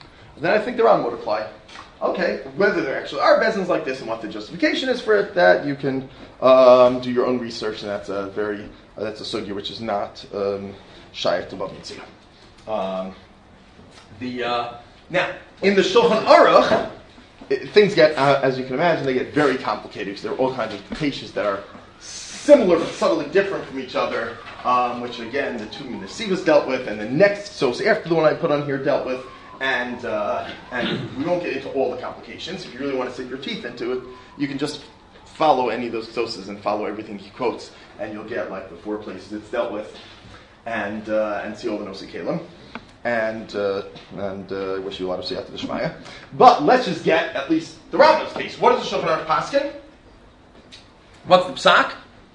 Okay, whether there actually are bezdins like this and what the justification is for it, that you can do your own research, and that's a sugya which is not shaykh to Bava Metzia. Now, in the Shulchan Aruch, things get, as you can imagine, they get very complicated because there are all kinds of cases that are similar but subtly different from each other, which again the two Nesivas dealt with, and the next, so after the one I put on here dealt with, and we won't get into all the complications. If you really want to sink your teeth into it, you can just follow any of those sources and follow everything he quotes, and you'll get like the 4 places it's dealt with, and see all the Nosei Kelim. And I wish you a lot of siyata d'shmaya. But let's just get at least the Rambam's case. What is the Shulchan Aruch paskin? What's the psak?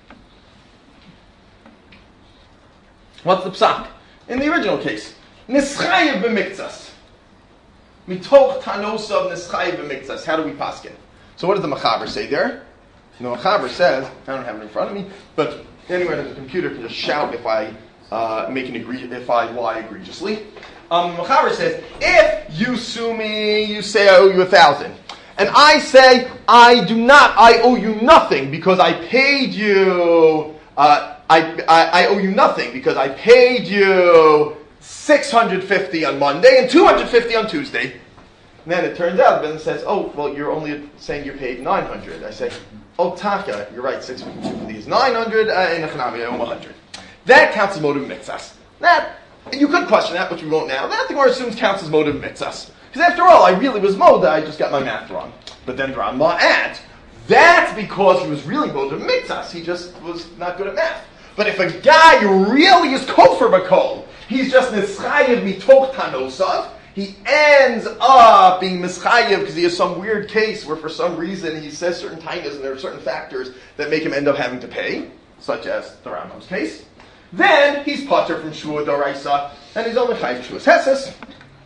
What's the psak? In the original case, nischayev b'miktzas. Mitoch tanosav nischayev b'miktzas. How do we paskin? So what does the Machaber say there? The Machaber says, I don't have it in front of me, but anyone at the computer can just shout if I lie egregiously. Machaber says, if you sue me, you say I owe you 1,000. And I say, I owe you nothing because I paid you, I owe you nothing because I paid you 650 on Monday and 250 on Tuesday. And then it turns out, Ben says, oh, well, you're only saying you paid 900. I say, oh, Taka, you're right, 650 is 900, in Echanami, I owe 100. That counts as motive mitzvahs. That, you could question that, which we won't now. That the Gemara assumes counts as motive mitzvahs. Because after all, I really was moda, I just got my math wrong. But then Rambam adds, that's because he was really motive mitzvahs. He just was not good at math. But if a guy really is kofar b'kol, he's just nischayev mitoch tanosav, he ends up being mischayev because he has some weird case where for some reason he says certain tainas and there are certain factors that make him end up having to pay, such as the Rambam's case. Then he's potter from Shua Doraisa, and he's only chayv Shuas Hesses.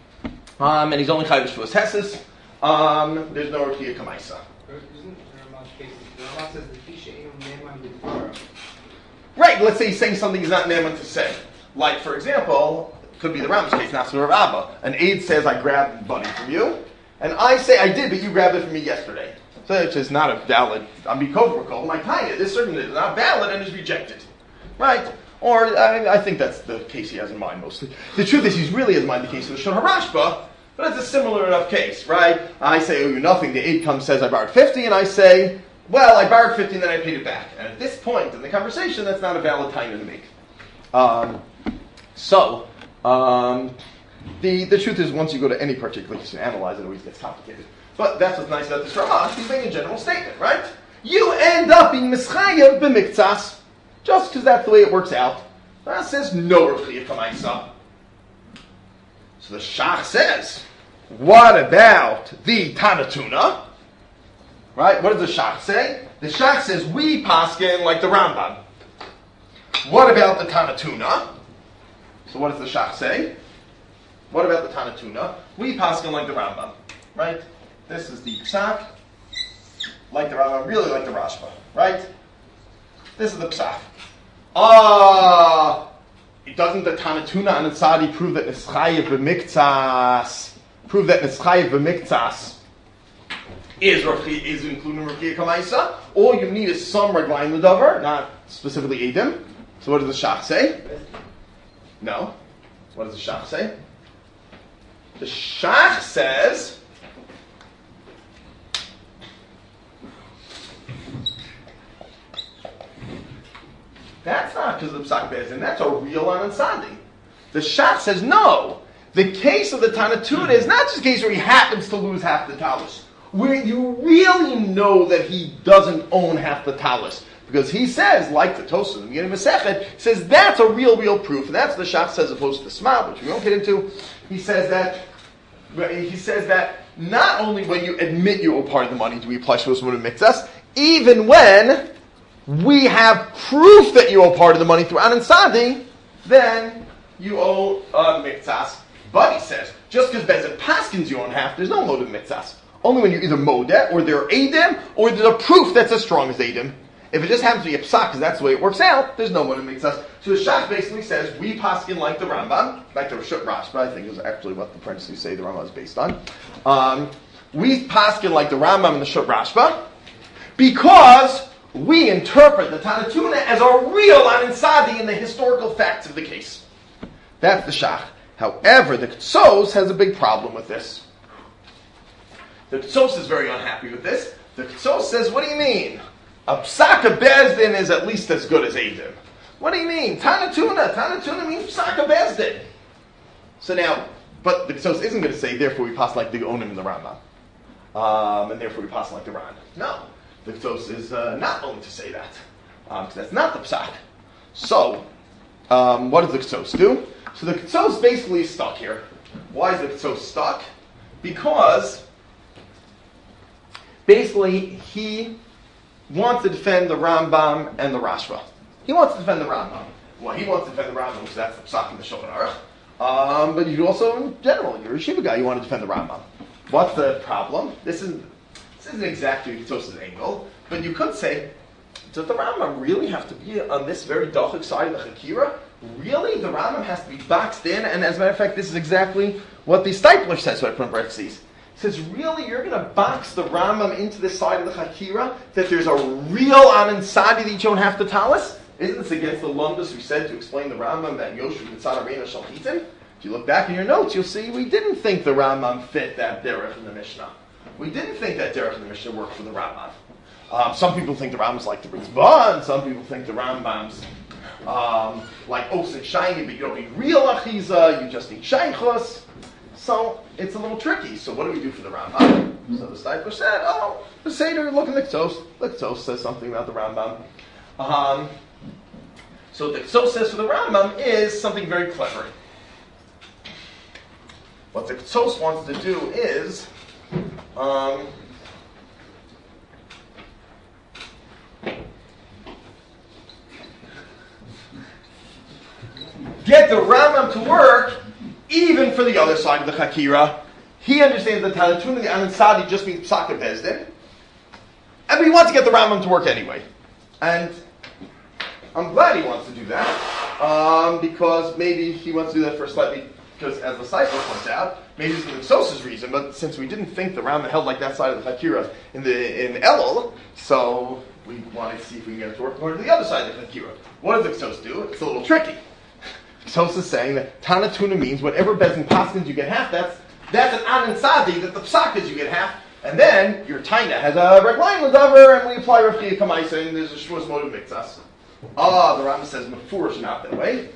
There's no Rekia Kamaisa. Right, let's say he's saying something he's not neman to say. Like, for example, could be the Rambam's case, not Surah Abba. An aide says, I grabbed money from you, and I say, I did, but you grabbed it from me yesterday. So which is not a valid, I'm b'kovrakol, my tanya, this certainly is not valid and is rejected. Right? Or, I think that's the case he has in mind mostly. The truth is, he's really has in mind the case of the Shon HaRashba, but it's a similar enough case, right? I say, owe you nothing, the aide comes, says, I borrowed 50, and I say, well, I borrowed 50 and then I paid it back. And at this point in the conversation, that's not a valid time to make. The truth is, once you go to any particular case and analyze it, it always gets complicated. But that's what's nice about this Ramah. He's making a general statement, right? You end up being mischayev b'miktzas, just because that's the way it works out. That says no Rekia Kamaisa. So the Shach says, what about the Tanatuna? Right? What does the Shach say? The Shach says, we paskin like the Rambam. What about the Tanatuna? So what does the Shach say? What about the Tanatuna? We paskin like the Rambam. Right? This is the Psak. Like the Rambam, really like the Rashba. Right? This is the Psak. Doesn't the Tanatuna and Tzadi prove that Nischayev b'miktzas is including Rekia Kamaisa? All you need is some Raglayim L'davar, not specifically Edim. So what does the Shach say? No. What does the Shach say? The Shach says, not because of the Psak Bezdin. That's a real Anansadi. The Shach says no. The case of the Tanatuna is not just a case where he happens to lose half the talus, where you really know that he doesn't own half the talus. Because he says, like the Tosfos in the beginning of Masechet, he says that's a real proof, and that's what the Shach says opposed to the Sma, which we won't get into. He says that not only when you admit you owe part of the money do we apply Shvus Mudim Mitzvahs, even when we have proof that you owe part of the money through Anan Sadi, then you owe Mitzvahs. But he says, just because Bezin Paskins you own half, there's no Modim Mitzvahs. Only when you're either Modeh, or there are Eidim, or there's a proof that's as strong as Eidim. If it just happens to be a psak, because that's the way it works out, there's no one that makes us. So the Shach basically says, we paskin like the Rambam, like the Rashut Rashba, I think is actually what the parentheses say the Rambam is based on. We paskin like the Rambam and the Rashut Rashba, because we interpret the Tanatuna as a real Aninsadi in the historical facts of the case. That's the Shach. However, the Ktsos has a big problem with this. The Ktsos is very unhappy with this. The Ktsos says, what do you mean? A Psaka Bezdin is at least as good as Eidim. What do you mean? Tanatuna means Psaka Bezdin. So now, but the Ktsos isn't going to say, therefore we pass like the Onim and the Rambam. And therefore we pass like the Ran. No. The Ktsos is not going to say that. Because that's not the Psak. So, what does the Ktsos do? So the Ktsos basically is stuck here. Why is the Ktsos stuck? Because basically he wants to defend the Rambam and the Rashba. He wants to defend the Rambam. Well, he wants to defend the Rambam because that's the Psak in the Shulchan Aruch. But you also, in general, you're a Yeshiva guy, you want to defend the Rambam. What's the problem? This isn't exactly Ktsos' angle, but you could say, does the Rambam really have to be on this very Dachik side of the Chakira? Really? The Rambam has to be boxed in? And as a matter of fact, this is exactly what the Stipler says, so I put in parentheses. Says, really, you're going to box the Rambam into this side of the Chakira? That there's a real Anansadi that you don't have to talis? Isn't this against the Lumdus we said to explain the Rambam that Yoshu Mitzad Arena Shalchitin? If you look back in your notes, you'll see we didn't think the Rambam fit that derech in the Mishnah. We didn't think that derech in the Mishnah worked for the Rambam. Some people think the Rambam's like the Rizbah, and some people think the Rambam's like Os and Shiny, but you don't need real Achiza, you just need Shaychos. So it's a little tricky. So what do we do for the Rambam? So the Stipler said, the Seder, look at the Ktsos. The Ktsos says something about the Rambam. So the Ktsos says for the Rambam is something very clever. What the Ktsos wants to do is get the Rambam to work even for the other side of the Chakira. He understands that Tanatun and the Anansadi just means Psaka Bezdin. But he wants to get the Rambam to work anyway. And I'm glad he wants to do that. Because maybe he wants to do that for slightly, because as the Sefer points out, maybe it's the Ktsos' reason, but since we didn't think the Rambam held like that side of the Chakira in Elul, so we wanted to see if we can get it to work according to the other side of the Chakira. What does the Ktsos do? It's a little tricky. Ktsos is saying that Tanatuna means whatever Bezin Paskins you get half, that's an Anansadi, that the Psak is you get half, and then your Taina has a Reglaim Ladavar, and we apply Rav Chia Kamaisa, and there's a Shmuz Modim Mitzvahs. The Rambam says Mefurish not that way.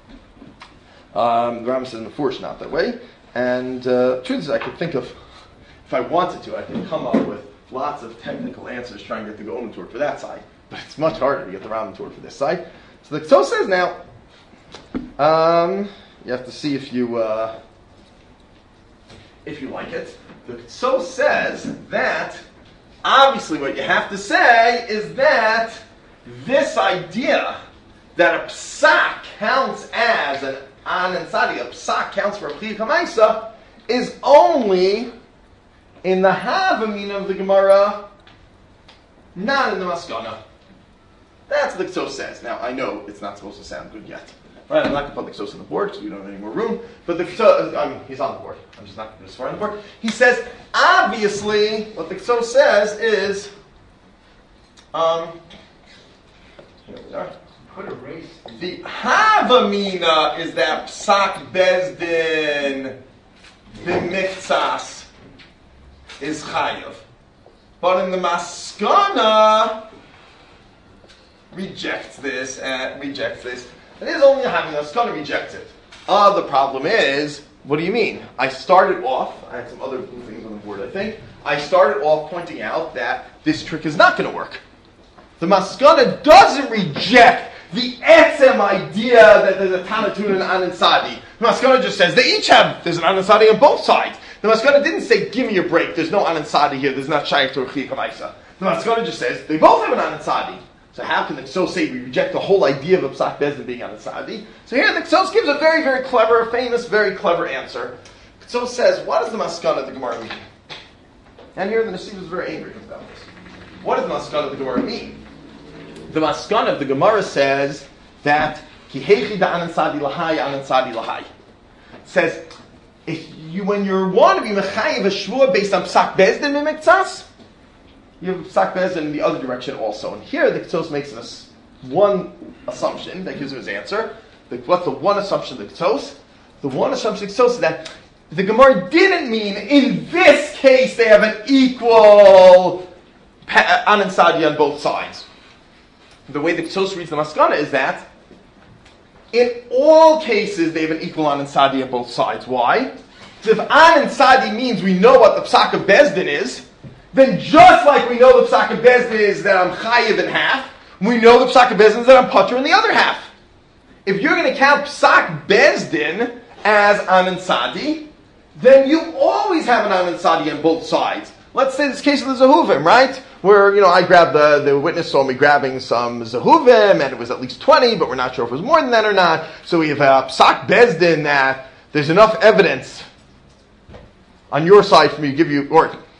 And truth is, I could think of, if I wanted to, I could come up with lots of technical answers trying to get the Golem to work for that side, but it's much harder to get the Rambam to work for this side. So the Ktsos says now, you have to see if you like it. The Ktsos says that obviously what you have to say is that this idea that a psak counts as an Anansadi, a psak counts for a Chiyuv Kamaisa, is only in the Havamina of the Gemara, not in the Maskana. That's what the Ktsos says. Now, I know it's not supposed to sound good yet. Right, I'm not going to put the Ktsos on the board because we don't have any more room. But the Ktsos, he's on the board. I'm just not going to put his far on the board. He says, obviously, what the Ktsos says is, here we are. The Havamina is that Psak Bezdin B'mitzas is Chayav. But in the Maskana, rejects this and rejects this. And there's only a Havamina that's going to reject it. The problem is, what do you mean? I started off, I had some other things on the board, I think. I started off pointing out that this trick is not going to work. The Maskana doesn't reject the etzem idea that there's a Tanatun and an Anansadi. The Maskana just says they each have, there's an Anansadi on both sides. The Maskana didn't say, give me a break, there's no Anansadi here, there's not Shaykh to Rechi Kamaisa. The Maskana just says, they both have an Anansadi. So how can the Ksos say we reject the whole idea of a Psak Bezdin being Anansadi? So here the Ksos gives a very, very clever, famous, very clever answer. Ksos says, what does the Maskana of the Gemara mean? And here the Nasiv is very angry about this. What does the Maskana of the Gemara mean? The Maskana of the Gemara says that Kihechi da Anansadi lahai, Anansadi lahai. Says, if you, when you want to be Mechayev a Shvua based on Psak Bezdin Mimiktsas, you have Psak Bezdin in the other direction also. And here the Ksos makes us one assumption that gives him his answer. What's the one assumption of the Ksos? The one assumption of the Ksos is that the Gemara didn't mean in this case they have an equal Anansadi on both sides. The way the Ksos reads the Maskana is that in all cases they have an equal Anansadi on both sides. Why? Because if Anansadi means we know what the Psak of Bezdin is, then just like we know the Psak of Bezdin is that I'm Chayiv in half, we know the Psak of Bezdin is that I'm Patur in the other half. If you're going to count Psak Bezdin as Anansadi, then you always have an Anansadi on both sides. Let's say this case of the Zehuvim, right? Where, I grabbed the witness saw me grabbing some Zehuvim, and it was at least 20, but we're not sure if it was more than that or not. So we have a Psak Bezdin that there's enough evidence on your side for me to give you,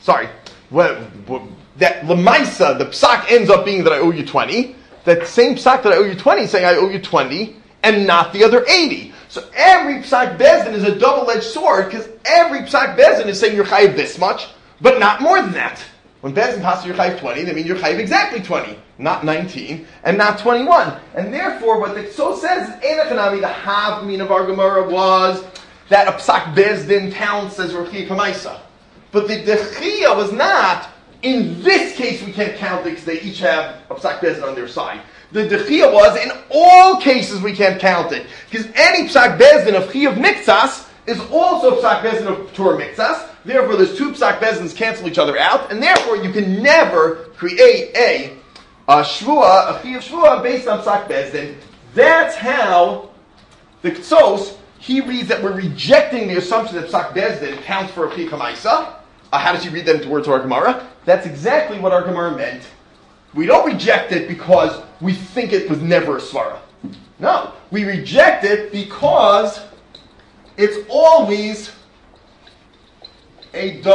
that Lamaisa, the Psak ends up being that I owe you 20. That same Psak that I owe you 20 is saying I owe you 20, and not the other 80. So every Psak Bezdin is a double-edged sword, because every Psak Bezdin is saying you're chayiv this much, but not more than that. When Bezdin passes you're chayiv 20, they mean you're chayiv exactly 20, not 19, and not 21. And therefore, what the Ksos says is, Einachanami, the Havmin of our Gemara was that a Psak Bezdin counts as Rechi Kamaisa. But the Dechia was not, in this case we can't count it because they each have a Psak Bezdin on their side. The Dechia was, in all cases we can't count it. Because any Psak Bezdin of Chiyav Miktsas is also Psak Bezdin of Torah Miktsas. Therefore there's two Psak Bezdins cancel each other out, and therefore you can never create a Shvua, a Chiyav Shvua based on Psak Bezdin. That's how the Ksos, he reads that we're rejecting the assumption that Psak Bezdin counts for a Chi Kamaisa. How does he read that into words of our Gemara? That's exactly what our Gemara meant. We don't reject it because we think it was never a Svara. No, we reject it because it's always a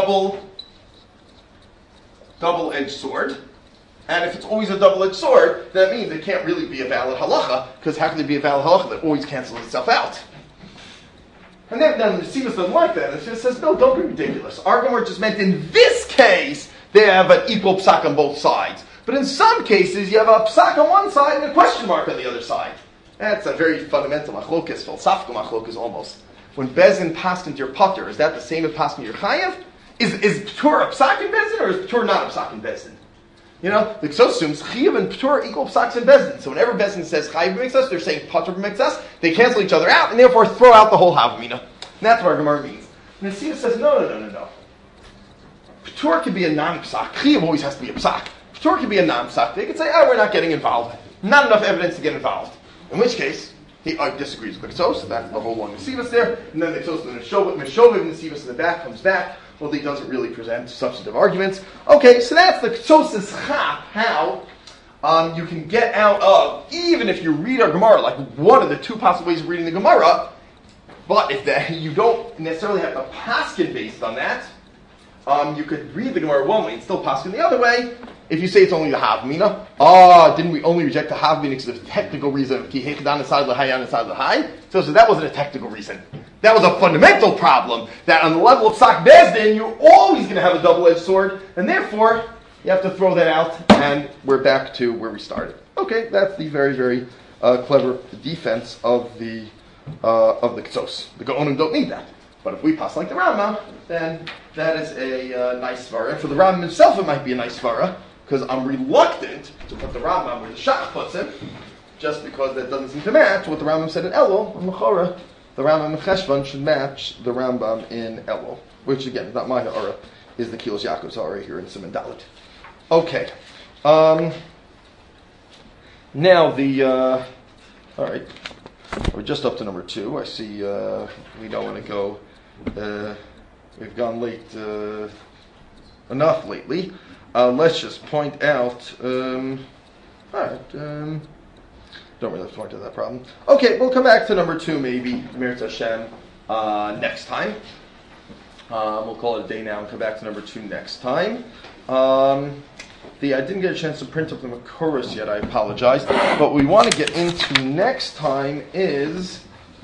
double-edged sword. And if it's always a double-edged sword, that means it can't really be a valid halacha, because how can it be a valid halacha that always cancels itself out? And then the Sivas doesn't like that. It just says, no, don't be ridiculous. Our Gemara just meant in this case, they have an equal psak on both sides. But in some cases, you have a psak on one side and a question mark on the other side. That's a very fundamental machlokas, philosophical machlokas almost. When Bezin passed into your putter, is that the same as passing your chayav? Is Ptur a psak in Bezin, or is Ptur not a psak in Bezin? The Ksos assumes chayav and Ptur equal psaks in Bezin. So whenever Bezin says chayav b'miktsas, they're saying patur b'miktsas. They cancel each other out and therefore throw out the whole havamina. And that's what our Gemara means. And the Sivas says, no. Ptur can be a non-psak. Chayav always has to be a psak. Ptur can be a non-psak. They could say, we're not getting involved. Not enough evidence to get involved. In which case, he disagrees with Ksos, so that's the whole long Nesivas there. And then the Ksos, the Meshoviv Nesivas in the back comes back. Well, he doesn't really present substantive arguments. Okay, so that's the Ksos' chap, how you can get out of, even if you read our Gemara, like one of the two possible ways of reading the Gemara, but if you don't necessarily have a paskin based on that, you could read the Gemara one way and still paskin the other way. If you say it's only the havmina, didn't we only reject the havmina because of the technical reason? So that wasn't a technical reason. That was a fundamental problem. That on the level of Psak Bezdin, you're always going to have a double-edged sword, and therefore you have to throw that out, and we're back to where we started. Okay, that's the very, very clever defense of the Ksos. The Gaonim don't need that. But if we pass like the Rambam, then that is a nice svara. And for the Rambam himself, it might be a nice svara. because I'm reluctant to put the Rambam where the Shach puts him, just because that doesn't seem to match what the Rambam said in Elul. And L'chora, the Rambam in Cheshvan should match the Rambam in Elul, which again is not my ha'ara, is the Kilos Yaakov's ha'ara here in Siman Dalet. Okay. Now all right, we're just up to number 2. I see we don't want to go. We've gone late enough lately. Let's just point out. All right. Don't really have to point out that problem. Okay, we'll come back to number 2 maybe, Meretz Hashem, next time. We'll call it a day now and come back to number 2 next time. I didn't get a chance to print up the Makoros yet, I apologize. But what we want to get into next time is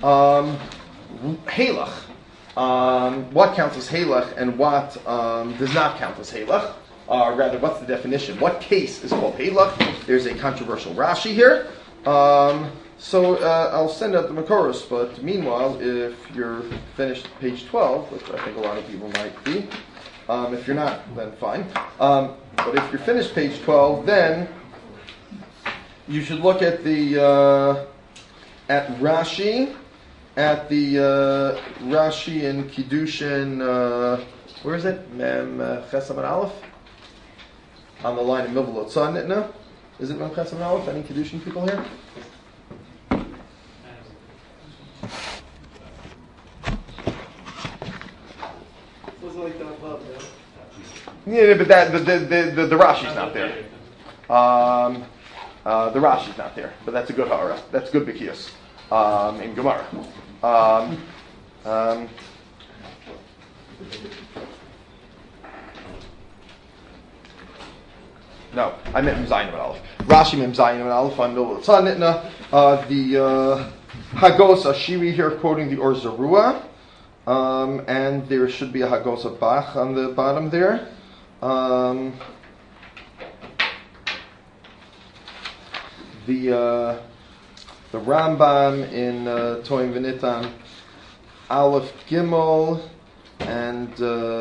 Halach. What counts as Halach and what does not count as Halach. Rather, what's the definition? What case is called Halach? There's a controversial Rashi here. So I'll send out the Makoros, but meanwhile, if you're finished page 12, which I think a lot of people might be, if you're not, then fine. But if you're finished page 12, then you should look at the at Rashi, at the Rashi in Kiddushin. Where is it? Mem Chesam and Aleph on the line of Mivalot Son. No, is it Mem Chesam and Aleph? Any Kiddushin people here? Wasn't like that above, no? Yeah, but the Rashi's not there. The Rashi's not there, but that's a good ha'ara. That's good B'kiyos in Gemara. No, I meant Mem Zayin and Aleph. Rashi Mem Zayin and Aleph on Mivalot Son Nitna. The Hagos Ashiri here quoting the Or Zarua. And there should be a Hagosa Bach on the bottom there. The Rambam in Toim V'Nitan Aleph Gimel and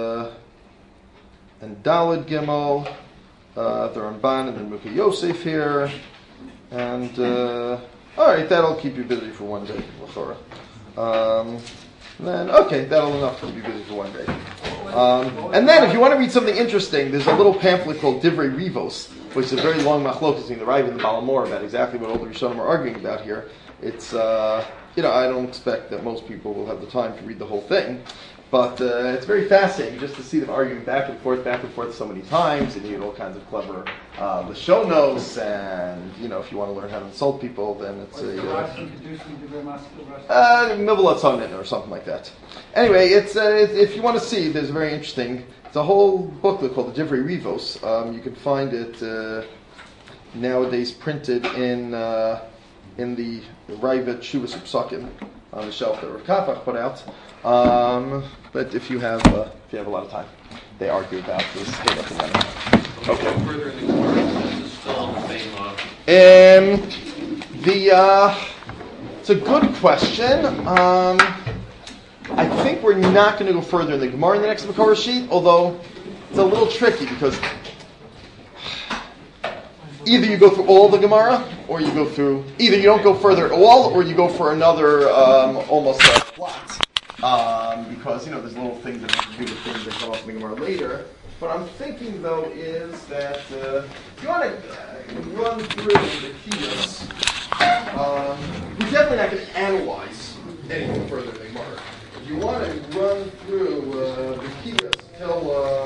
Daled Gimel. The Ramban and then Mukha Yosef here, and all right, that'll keep you busy for one day. Then okay, that'll enough to keep you busy for one day. And then, if you want to read something interesting, there's a little pamphlet called Divrei Rivos, which is a very long machlokes between the Rav and the Balamor about exactly what all the Rishonim are arguing about here. It's I don't expect that most people will have the time to read the whole thing, but it's very fascinating just to see them arguing back and forth so many times, and you get all kinds of clever Lashonos, and if you want to learn how to insult people, then it's Mivalot Sonin or something like that. Anyway, it's if you want to see, there's a very interesting. It's a whole booklet called the Divrei Rivos. You can find it nowadays printed in the Raivet Shuvas Psakim on the shelf that Rav Kapach put out. But if you have a lot of time, they argue about this. Okay. Further in the Gemara, this is still on the same. It's a good question. I think we're not going to go further in the Gemara in the next Makor sheet, although it's a little tricky because either you go through all the Gemara, or you go through either you don't go further at all, or you go for another almost plot. Because there's little things that have to do with things that come up in the Gemara later. What I'm thinking though is that if you want to run through the kiyos, we're definitely not going to analyze anything further in the Gemara. If you want to run through the kiyos till